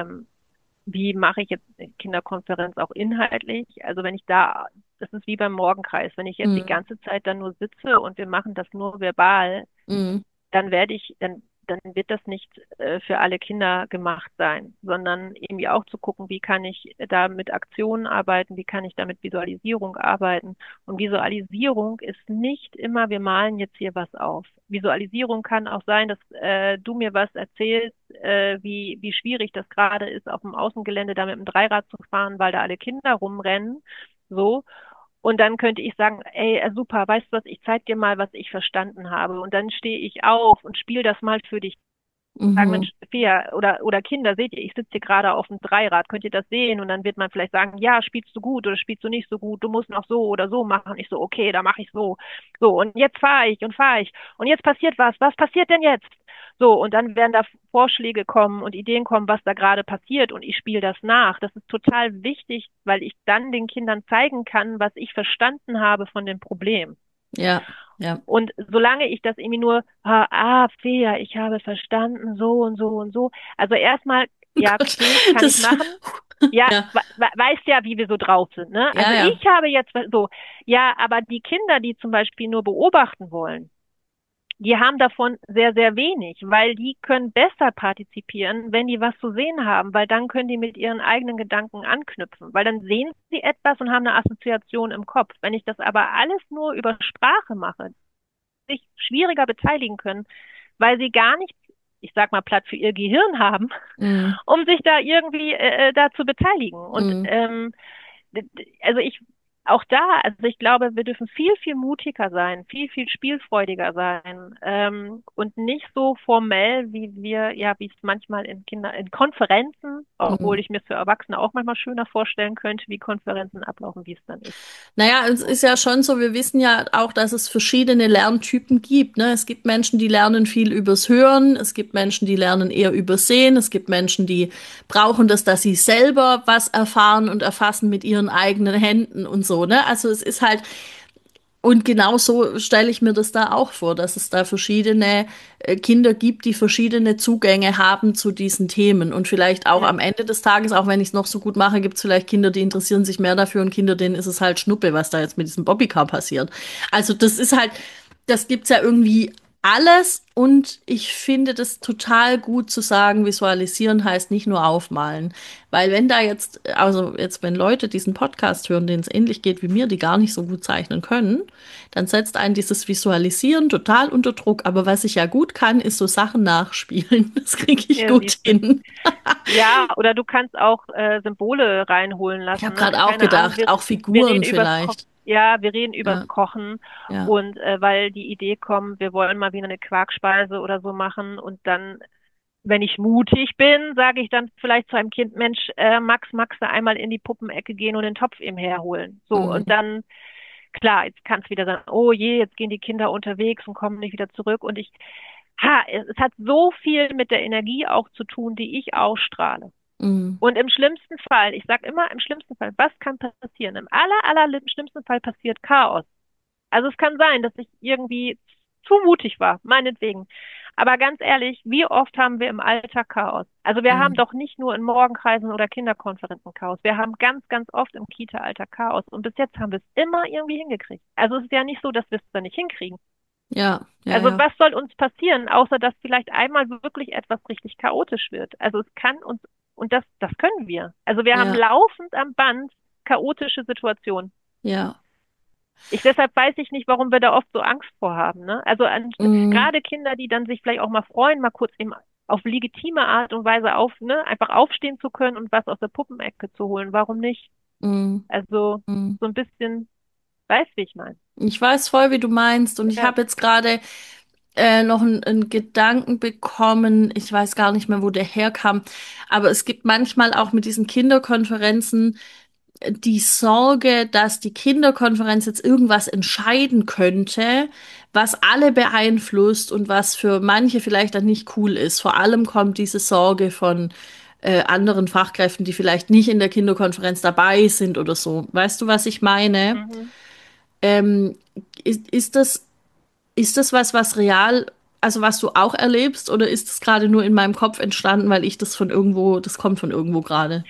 wie mache ich jetzt eine Kinderkonferenz auch inhaltlich? Also wenn ich da, das ist wie beim Morgenkreis, wenn ich jetzt die mm, ganze Zeit dann nur sitze und wir machen das nur verbal, mm, dann wird das nicht für alle Kinder gemacht sein, sondern irgendwie auch zu gucken, wie kann ich da mit Aktionen arbeiten, wie kann ich da mit Visualisierung arbeiten. Und Visualisierung ist nicht immer, wir malen jetzt hier was auf. Visualisierung kann auch sein, dass du mir was erzählst, wie schwierig das gerade ist, auf dem Außengelände da mit dem Dreirad zu fahren, weil da alle Kinder rumrennen. So. Und dann könnte ich sagen, ey, super, weißt du was, ich zeig dir mal, was ich verstanden habe. Und dann stehe ich auf und spiele das mal für dich. Sagen, mhm, Mensch, Fia oder Kinder, seht ihr, ich sitze hier gerade auf dem Dreirad, könnt ihr das sehen? Und dann wird man vielleicht sagen, ja, spielst du gut oder spielst du nicht so gut, du musst noch so oder so machen. Ich so, okay, da mache ich so. So, und jetzt fahre ich und fahre ich. Und jetzt passiert was. Was passiert denn jetzt? So, und dann werden da Vorschläge kommen und Ideen kommen, was da gerade passiert und ich spiele das nach. Das ist total wichtig, weil ich dann den Kindern zeigen kann, was ich verstanden habe von dem Problem. ja, ja. Und solange ich das irgendwie nur, Fea, ich habe verstanden, so und so und so. Also erstmal, Oh ja, Gott, okay, kann ich das, machen. Ja, ja, weißt ja, wie wir so drauf sind, ne? ja, Also ja, ich habe jetzt so, ja, aber die Kinder, die zum Beispiel nur beobachten wollen, die haben davon sehr, sehr wenig, weil die können besser partizipieren, wenn die was zu sehen haben, weil dann können die mit ihren eigenen Gedanken anknüpfen, weil dann sehen sie etwas und haben eine Assoziation im Kopf. Wenn ich das aber alles nur über Sprache mache, sich schwieriger beteiligen können, weil sie gar nicht, ich sag mal, Platz für ihr Gehirn haben, mm, um sich da irgendwie da zu beteiligen. Und mm. also auch da, also ich glaube, wir dürfen viel, viel mutiger sein, viel, viel spielfreudiger sein und nicht so formell, wie es manchmal in Konferenzen, obwohl Mhm. ich mir es für Erwachsene auch manchmal schöner vorstellen könnte, wie Konferenzen ablaufen, wie es dann ist. Naja, es So. ist ja schon so, wir wissen ja auch, dass es verschiedene Lerntypen gibt, ne? Es gibt Menschen, die lernen viel übers Hören, es gibt Menschen, die lernen eher übers Sehen, es gibt Menschen, die brauchen das, dass sie selber was erfahren und erfassen mit ihren eigenen Händen und so, ne? Also es ist halt, und genau so stelle ich mir das da auch vor, dass es da verschiedene Kinder gibt, die verschiedene Zugänge haben zu diesen Themen. Und vielleicht auch Ja, am Ende des Tages, auch wenn ich es noch so gut mache, gibt es vielleicht Kinder, die interessieren sich mehr dafür und Kinder, denen ist es halt Schnuppe, was da jetzt mit diesem Bobbycar passiert. Also das ist halt, das gibt's ja irgendwie alles und ich finde das total gut zu sagen, visualisieren heißt nicht nur aufmalen. Weil wenn da jetzt, also jetzt, wenn Leute diesen Podcast hören, denen es ähnlich geht wie mir, die gar nicht so gut zeichnen können, dann setzt einen dieses Visualisieren total unter Druck. Aber was ich ja gut kann, ist so Sachen nachspielen. Das kriege ich ja, gut siehst du. hin. Ja, oder du kannst auch Symbole reinholen Ich habe lassen, ne? gerade auch Keine Ahnung, gedacht, auch wir Figuren reden übers Kochen. vielleicht. Ja, wir reden übers Ja, Kochen ja. und weil die Idee kommt, wir wollen mal wieder eine Quarkspeise oder so machen und dann, wenn ich mutig bin, sage ich dann vielleicht zu einem Kind, Mensch, Max, magst du einmal in die Puppenecke gehen und den Topf eben herholen? So, und Mm, dann klar, jetzt kann es wieder sein, oh je, jetzt gehen die Kinder unterwegs und kommen nicht wieder zurück. Und es hat so viel mit der Energie auch zu tun, die ich ausstrahle. Mhm. Und im schlimmsten Fall, ich sage immer im schlimmsten Fall, was kann passieren? Im aller schlimmsten Fall passiert Chaos. Also es kann sein, dass ich irgendwie zu mutig war, meinetwegen. Aber ganz ehrlich, wie oft haben wir im Alltag Chaos? Also wir haben Mhm. doch nicht nur in Morgenkreisen oder Kinderkonferenzen Chaos. Wir haben ganz, ganz oft im Kita-Alltag Chaos. Und bis jetzt haben wir es immer irgendwie hingekriegt. Also es ist ja nicht so, dass wir es dann nicht hinkriegen. Ja, ja, Also ja, was soll uns passieren, außer dass vielleicht einmal wirklich etwas richtig chaotisch wird? Also es kann uns, und das können wir. Also wir haben ja, laufend am Band chaotische Situationen. ja. Deshalb weiß ich nicht, warum wir da oft so Angst vor haben, ne? Mhm. Gerade Kinder, die dann sich vielleicht auch mal freuen, mal kurz eben auf legitime Art und Weise einfach aufstehen zu können und was aus der Puppenecke zu holen. Warum nicht? Mhm. Also Mhm. so ein bisschen, weiß wie ich meine. Ich weiß voll, wie du meinst, und ich Ja. habe jetzt gerade noch einen Gedanken bekommen. Ich weiß gar nicht mehr, wo der herkam, aber es gibt manchmal auch mit diesen Kinderkonferenzen die Sorge, dass die Kinderkonferenz jetzt irgendwas entscheiden könnte, was alle beeinflusst und was für manche vielleicht dann nicht cool ist. Vor allem kommt diese Sorge von anderen Fachkräften, die vielleicht nicht in der Kinderkonferenz dabei sind oder so. Weißt du, was ich meine? Mhm. Ähm, ist ist das was, was real, also was du auch erlebst, oder ist es gerade nur in meinem Kopf entstanden, weil ich das von irgendwo, das kommt von irgendwo gerade?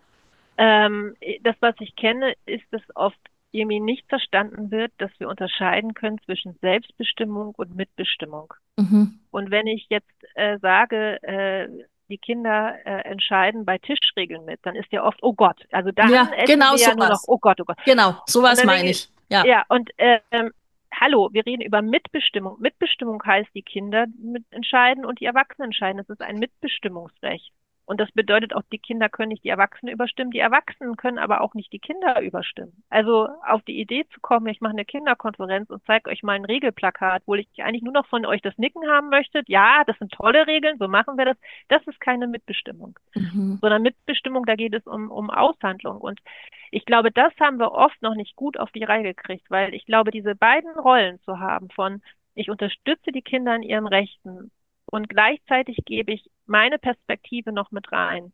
Das, was ich kenne, ist, dass oft irgendwie nicht verstanden wird, dass wir unterscheiden können zwischen Selbstbestimmung und Mitbestimmung. Mhm. Und wenn ich jetzt sage, die Kinder entscheiden bei Tischregeln mit, dann ist ja oft, oh Gott, also dann Ja, essen genau wir ja nur noch, sowas. oh Gott, oh Gott. Genau, Und sowas dann meine denke ich, ich. Ja. ja, und hallo, wir reden über Mitbestimmung. Mitbestimmung heißt, die Kinder entscheiden und die Erwachsenen entscheiden. Das ist ein Mitbestimmungsrecht. Und das bedeutet auch, die Kinder können nicht die Erwachsenen überstimmen, die Erwachsenen können aber auch nicht die Kinder überstimmen. Also auf die Idee zu kommen, ich mache eine Kinderkonferenz und zeige euch mal ein Regelplakat, wo ich eigentlich nur noch von euch das Nicken haben möchte. Ja, das sind tolle Regeln, so machen wir das. Das ist keine Mitbestimmung, Mhm. sondern Mitbestimmung, da geht es um Aushandlung. Und ich glaube, das haben wir oft noch nicht gut auf die Reihe gekriegt, weil ich glaube, diese beiden Rollen zu haben von, ich unterstütze die Kinder in ihren Rechten und gleichzeitig gebe ich meine Perspektive noch mit rein,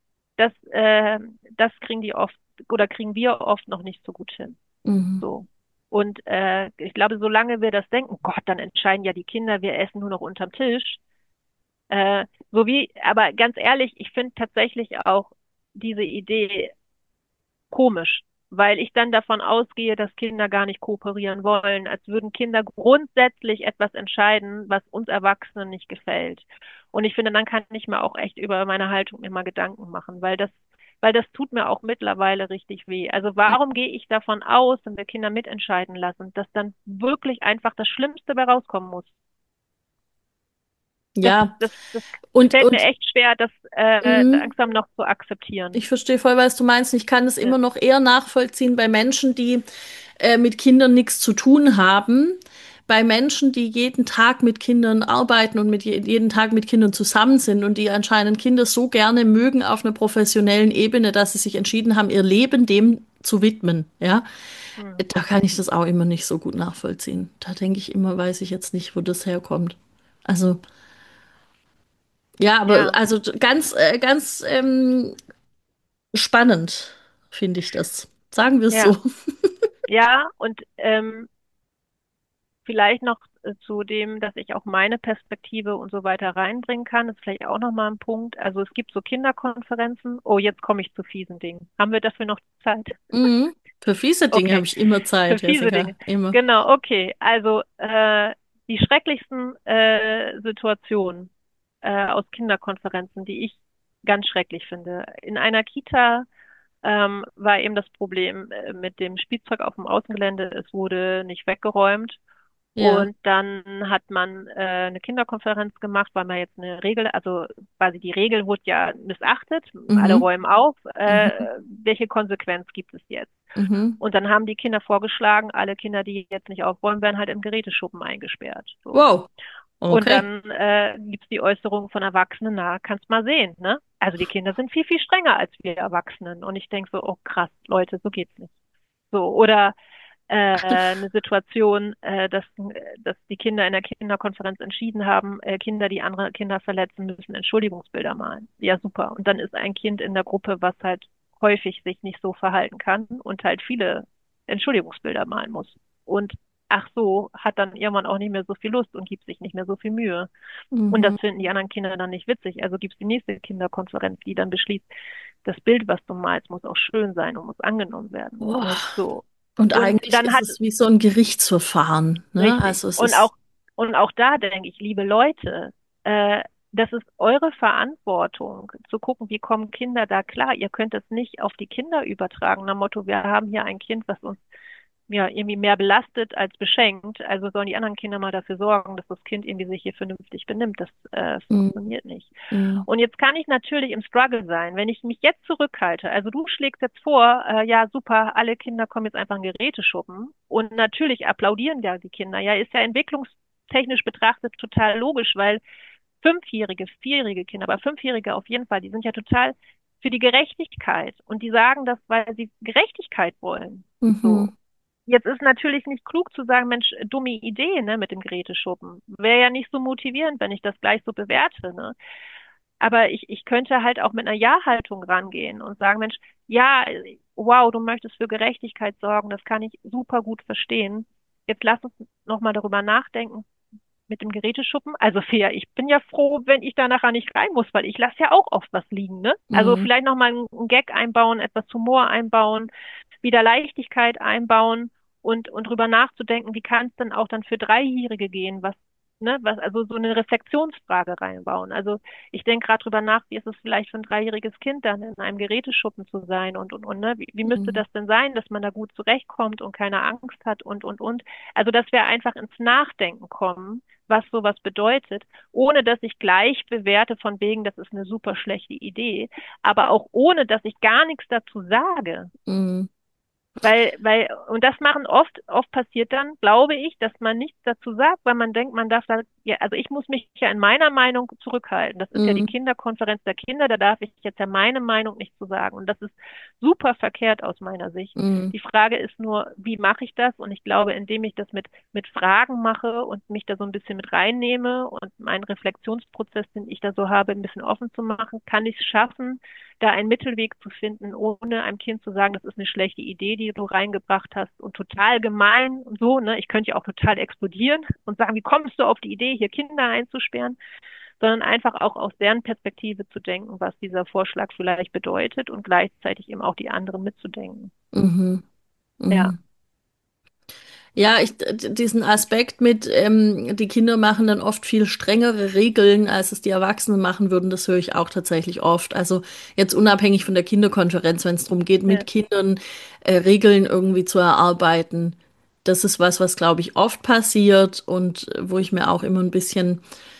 das kriegen die oft oder kriegen wir oft noch nicht so gut hin. Mhm. So. Und ich glaube, solange wir das denken, Gott, dann entscheiden ja die Kinder, wir essen nur noch unterm Tisch, aber ganz ehrlich, ich finde tatsächlich auch diese Idee komisch, weil ich dann davon ausgehe, dass Kinder gar nicht kooperieren wollen, als würden Kinder grundsätzlich etwas entscheiden, was uns Erwachsenen nicht gefällt. Und ich finde, dann kann ich mir auch echt über meine Haltung mir mal Gedanken machen, weil das tut mir auch mittlerweile richtig weh. Also warum gehe ich davon aus, wenn wir Kinder mitentscheiden lassen, dass dann wirklich einfach das Schlimmste bei rauskommen muss? Ja, Das fällt mir und echt schwer, das mh, langsam noch zu akzeptieren. ich verstehe voll, was du meinst. Ich kann es Ja. immer noch eher nachvollziehen bei Menschen, die mit Kindern nichts zu tun haben. Bei Menschen, die jeden Tag mit Kindern arbeiten und jeden Tag mit Kindern zusammen sind und die anscheinend Kinder so gerne mögen auf einer professionellen Ebene, dass sie sich entschieden haben, ihr Leben dem zu widmen. Ja, Hm. da kann ich das auch immer nicht so gut nachvollziehen. Da denke ich immer, weiß ich jetzt nicht, wo das herkommt. Also, ja, aber Ja, also ganz spannend finde ich das. Sagen wir es ja. so. Ja, und vielleicht noch zu dem, dass ich auch meine Perspektive und so weiter reinbringen kann, ist vielleicht auch nochmal ein Punkt. Also es gibt so Kinderkonferenzen. Oh, jetzt komme ich zu fiesen Dingen. Haben wir dafür noch Zeit? Mhm. Für fiese Dinge habe Okay, ich immer für Zeit, fiese Jessica. Dinge. Immer. Genau, okay. Also die schrecklichsten Situationen aus Kinderkonferenzen, die ich ganz schrecklich finde. In einer Kita war eben das Problem mit dem Spielzeug auf dem Außengelände. Es wurde nicht weggeräumt. Ja. Und dann hat man eine Kinderkonferenz gemacht, weil man jetzt eine Regel, also quasi die Regel wurde ja missachtet, alle Mhm. räumen auf. Mhm. Welche Konsequenz gibt es jetzt? Mhm. Und dann haben die Kinder vorgeschlagen, alle Kinder, die jetzt nicht aufräumen, werden halt im Geräteschuppen eingesperrt. So. Wow. Und Okay. dann gibt es die Äußerung von Erwachsenen, na, kannst mal sehen, ne? Also die Kinder sind viel, viel strenger als wir Erwachsenen. Und ich denke so, oh krass, Leute, so geht's nicht. So, oder eine Situation, dass die Kinder in der Kinderkonferenz entschieden haben, Kinder, die andere Kinder verletzen, müssen Entschuldigungsbilder malen. Ja, super. Und dann ist ein Kind in der Gruppe, was halt häufig sich nicht so verhalten kann und halt viele Entschuldigungsbilder malen muss. Und ach so, hat dann irgendwann auch nicht mehr so viel Lust und gibt sich nicht mehr so viel Mühe. Und das Mhm. finden die anderen Kinder dann nicht witzig. Also gibt es die nächste Kinderkonferenz, die dann beschließt, das Bild, was du malst, muss auch schön sein und muss angenommen werden. Boah. So. Und Und eigentlich dann ist hat, es wie so ein Gerichtsverfahren, ne? richtig. Also es ist, Und auch da denke ich, liebe Leute, äh, das ist eure Verantwortung, zu gucken, wie kommen Kinder da klar. Ihr könnt es nicht auf die Kinder übertragen, nach dem Motto, wir haben hier ein Kind, was uns ja irgendwie mehr belastet als beschenkt. Also sollen die anderen Kinder mal dafür sorgen, dass das Kind irgendwie sich hier vernünftig benimmt. Das mm, funktioniert nicht. mm, Und jetzt kann ich natürlich im Struggle sein, wenn ich mich jetzt zurückhalte. Also du schlägst jetzt vor, ja super, alle Kinder kommen jetzt einfach in Geräteschuppen. Und natürlich applaudieren ja die Kinder. Ja, ist ja entwicklungstechnisch betrachtet total logisch, weil Fünfjährige, vierjährige Kinder, aber Fünfjährige auf jeden Fall, die sind ja total für die Gerechtigkeit. Und die sagen das, weil sie Gerechtigkeit wollen. So. mhm, Jetzt ist natürlich nicht klug zu sagen, Mensch, dumme Idee, ne, mit dem Geräteschuppen. Wäre ja nicht so motivierend, wenn ich das gleich so bewerte, ne? Aber ich könnte halt auch mit einer Ja-Haltung rangehen und sagen, Mensch, ja, wow, du möchtest für Gerechtigkeit sorgen, das kann ich super gut verstehen. Jetzt lass uns nochmal darüber nachdenken mit dem Geräteschuppen. Also Fea, ich bin ja froh, wenn ich da nachher nicht rein muss, weil ich lasse ja auch oft was liegen, ne? Also mm, vielleicht nochmal einen Gag einbauen, etwas Humor einbauen, wieder Leichtigkeit einbauen und drüber nachzudenken, wie kann es denn auch dann für Dreijährige gehen, was, ne, was, also so eine Reflexionsfrage reinbauen. Also ich denke gerade drüber nach, wie ist es vielleicht für ein dreijähriges Kind dann in einem Geräteschuppen zu sein und ne, wie müsste mm, das denn sein, dass man da gut zurechtkommt und keine Angst hat und. Also dass wir einfach ins Nachdenken kommen, was sowas bedeutet, ohne dass ich gleich bewerte von wegen, das ist eine super schlechte Idee, aber auch ohne, dass ich gar nichts dazu sage. mm, Und das machen oft passiert dann, glaube ich, dass man nichts dazu sagt, weil man denkt, man darf da, ja, also ich muss mich ja in meiner Meinung zurückhalten. Das ist ja die mm, Kinderkonferenz der Kinder, da darf ich jetzt ja meine Meinung nicht zu sagen. Und das ist super verkehrt aus meiner Sicht. mm, Die Frage ist nur, wie mache ich das? Und ich glaube, indem ich das mit Fragen mache und mich da so ein bisschen mit reinnehme und meinen Reflexionsprozess, den ich da so habe, ein bisschen offen zu machen, kann ich es schaffen, da einen Mittelweg zu finden, ohne einem Kind zu sagen, das ist eine schlechte Idee, die du reingebracht hast und total gemein und so, ne? Ich könnte ja auch total explodieren und sagen, wie kommst du auf die Idee, hier Kinder einzusperren, sondern einfach auch aus deren Perspektive zu denken, was dieser Vorschlag vielleicht bedeutet und gleichzeitig eben auch die anderen mitzudenken. mhm, Ja, mhm. Ja, diesen Aspekt mit, die Kinder machen dann oft viel strengere Regeln, als es die Erwachsenen machen würden, das höre ich auch tatsächlich oft. Also jetzt unabhängig von der Kinderkonferenz, wenn es darum geht, ja, mit Kindern Regeln irgendwie zu erarbeiten. Das ist was, was glaube ich oft passiert und wo ich mir auch immer ein bisschen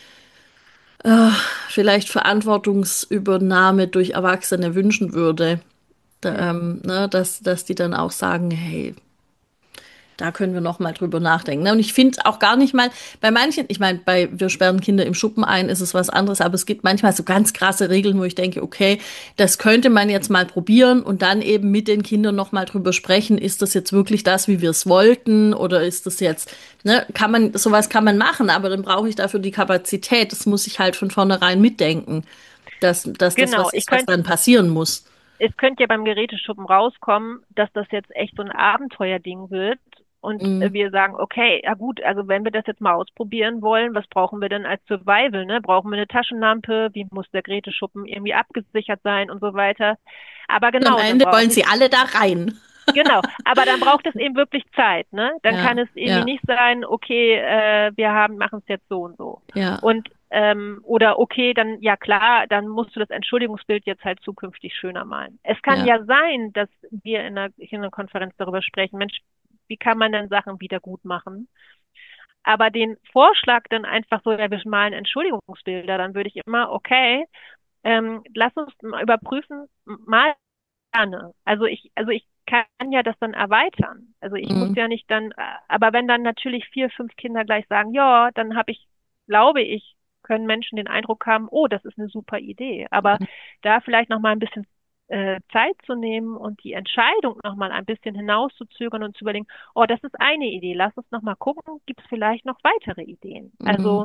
vielleicht Verantwortungsübernahme durch Erwachsene wünschen würde. Da, hm, ne, dass die dann auch sagen, hey, da können wir noch mal drüber nachdenken. Ne? Und ich finde auch gar nicht mal, bei manchen, ich meine, bei wir sperren Kinder im Schuppen ein, ist es was anderes, aber es gibt manchmal so ganz krasse Regeln, wo ich denke, okay, das könnte man jetzt mal probieren und dann eben mit den Kindern noch mal drüber sprechen, ist das jetzt wirklich das, wie wir es wollten oder ist das jetzt, ne, sowas kann man machen, aber dann brauche ich dafür die Kapazität. Das muss ich halt von vornherein mitdenken, dass das genau. was ist, was dann passieren muss. Es könnte ja beim Geräteschuppen rauskommen, dass das jetzt echt so ein Abenteuerding wird und Mm, wir sagen, okay, ja gut, also wenn wir das jetzt mal ausprobieren wollen, was brauchen wir denn als Survival, ne? Brauchen wir eine Taschenlampe? Wie muss der Geräteschuppen irgendwie abgesichert sein und so weiter? Aber und am genau, dann Ende wollen brauche sie ich alle da rein. Genau, aber dann braucht es eben wirklich Zeit, ne? Dann kann Ja, es irgendwie ja, nicht sein, okay, machen es jetzt so und so. ja. Und oder okay, dann ja klar, dann musst du das Entschuldigungsbild jetzt halt zukünftig schöner malen. Es kann Ja. ja sein, dass wir in einer Konferenz darüber sprechen, Mensch, wie kann man denn Sachen wieder gut machen? Aber den Vorschlag dann einfach so, ja, wir malen Entschuldigungsbilder, dann würde ich immer, okay, lass uns mal überprüfen, mal gerne. Also ich kann ja das dann erweitern. Also ich muss Mhm. ja nicht dann, aber wenn dann natürlich vier, fünf Kinder gleich sagen, ja, dann glaube ich, können Menschen den Eindruck haben, oh, das ist eine super Idee. Aber da vielleicht noch mal ein bisschen Zeit zu nehmen und die Entscheidung nochmal ein bisschen hinauszuzögern und zu überlegen, oh, das ist eine Idee, lass uns nochmal gucken, gibt es vielleicht noch weitere Ideen? Mhm. Also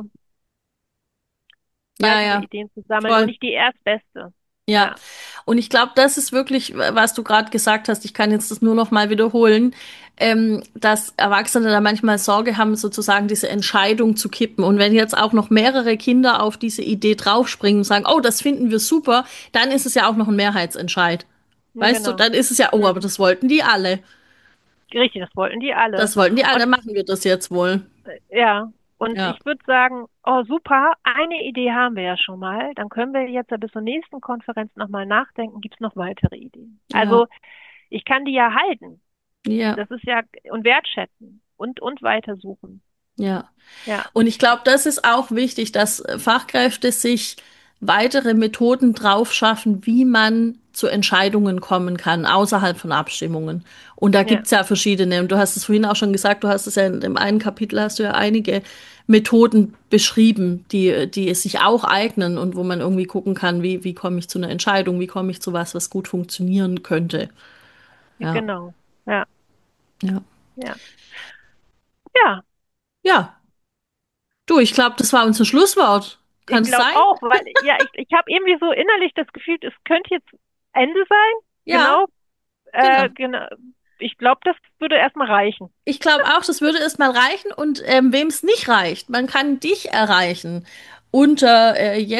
Ja, weitere ja, Ideen zu sammeln und voll. nicht die erstbeste. Ja, Ja, und ich glaube, das ist wirklich, was du gerade gesagt hast. Ich kann jetzt das nur noch mal wiederholen, dass Erwachsene da manchmal Sorge haben, sozusagen diese Entscheidung zu kippen. Und wenn jetzt auch noch mehrere Kinder auf diese Idee draufspringen und sagen, oh, das finden wir super, dann ist es ja auch noch ein Mehrheitsentscheid. Weißt du, genau. dann ist es ja, oh, aber Mhm. das wollten die alle. Richtig, das wollten die alle. Das wollten die alle, Und dann machen wir das jetzt wohl. ja, und Ja, ich würde sagen, oh super, eine Idee haben wir ja schon mal. Dann können wir jetzt ja bis zur nächsten Konferenz nochmal nachdenken, gibt es noch weitere Ideen? ja, Also ich kann die ja halten. ja, Das ist ja und wertschätzen und weitersuchen. ja. Ja, Und ich glaube, das ist auch wichtig, dass Fachkräfte sich weitere Methoden drauf schaffen, wie man zu Entscheidungen kommen kann, außerhalb von Abstimmungen. Und da ja, gibt's ja verschiedene. Und du hast es vorhin auch schon gesagt, du hast es ja in dem einen Kapitel, hast du ja einige Methoden beschrieben, die es sich auch eignen und wo man irgendwie gucken kann, wie komme ich zu einer Entscheidung, wie komme ich zu was, was gut funktionieren könnte. Ja, genau. Ja, ja. ja, ja. Ja, du, ich glaube, das war unser Schlusswort. Kann Ich es glaube sein? auch, weil ja, ich habe irgendwie so innerlich das Gefühl, es könnte jetzt Ende sein. Ja, Genau, genau. genau. Ich glaube, das würde erstmal reichen. Ich glaube auch, das würde erstmal reichen. Und wem es nicht reicht, man kann dich erreichen unter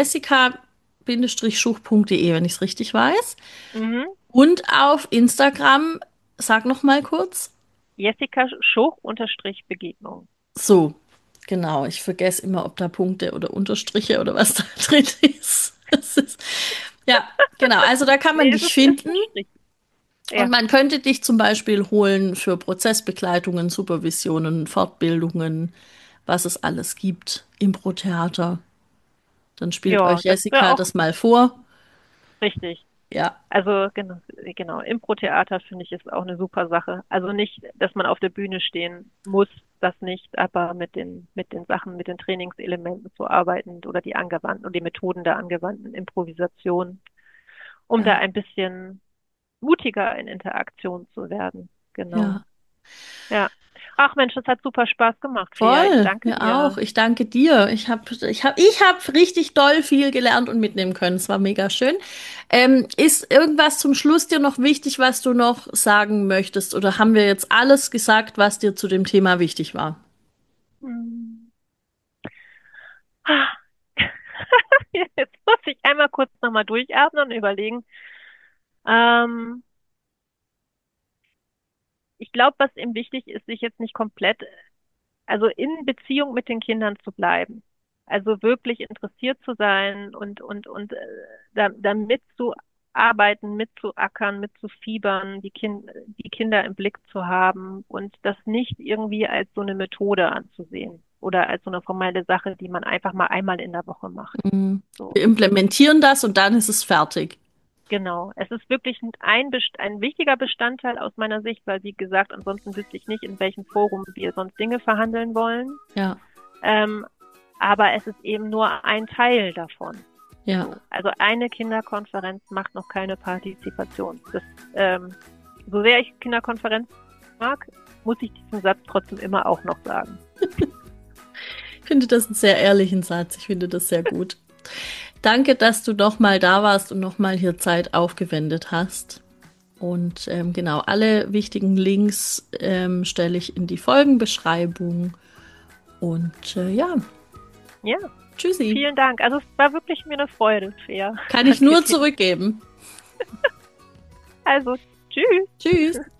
jessica-schuch.de, wenn ich es richtig weiß. Mhm. Und auf Instagram, sag noch mal kurz. Jessica Schuch unterstrich Begegnung. So, genau. Ich vergesse immer, ob da Punkte oder Unterstriche oder was da drin ist. Das ist ja, genau. Also da kann man Nee, dich ist finden. ein Strich. Und Ja, man könnte dich zum Beispiel holen für Prozessbegleitungen, Supervisionen, Fortbildungen, was es alles gibt, Impro-Theater. Dann spielt ja, euch das wäre Jessica auch das mal vor. richtig. Ja, Also genau, Impro-Theater finde ich ist auch eine super Sache. Also nicht, dass man auf der Bühne stehen muss, das nicht, aber mit den Sachen, mit den Trainingselementen zu arbeiten oder die angewandten und die Methoden der angewandten Improvisation, um da ja, ein bisschen mutiger in Interaktion zu werden. Genau. ja. Ja. Ach Mensch, das hat super Spaß gemacht, Fea. Ich Voll, danke mir auch. dir. Ich danke dir. Ich hab richtig doll viel gelernt und mitnehmen können. Es war mega schön. Ist irgendwas zum Schluss dir noch wichtig, was du noch sagen möchtest? Oder haben wir jetzt alles gesagt, was dir zu dem Thema wichtig war? Hm. Ah. Jetzt muss ich einmal kurz nochmal durchatmen und überlegen. Ähm, Ich glaube, was ihm wichtig ist, sich jetzt nicht komplett, also in Beziehung mit den Kindern zu bleiben. Also wirklich interessiert zu sein und da mitzuarbeiten, mitzuackern, mitzufiebern, die Kinder im Blick zu haben und das nicht irgendwie als so eine Methode anzusehen oder als so eine formelle Sache, die man einfach mal einmal in der Woche macht. Mhm. So. Wir implementieren das und dann ist es fertig. Genau. Es ist wirklich ein wichtiger Bestandteil aus meiner Sicht, weil, wie gesagt, ansonsten wüsste ich nicht, in welchem Forum wir sonst Dinge verhandeln wollen. Ja, Ähm, aber es ist eben nur ein Teil davon. ja. So. Also eine Kinderkonferenz macht noch keine Partizipation. So sehr ich Kinderkonferenz mag, muss ich diesen Satz trotzdem immer auch noch sagen. Ich finde das einen sehr ehrlichen Satz. Ich finde das sehr gut. Danke, dass du nochmal da warst und nochmal hier Zeit aufgewendet hast. Und genau, alle wichtigen Links stelle ich in die Folgenbeschreibung. Und ja, Ja, tschüssi. vielen Dank. Also es war wirklich mir eine Freude, Fair. Kann ich Danke nur dir. zurückgeben. Also, tschüss. Tschüss.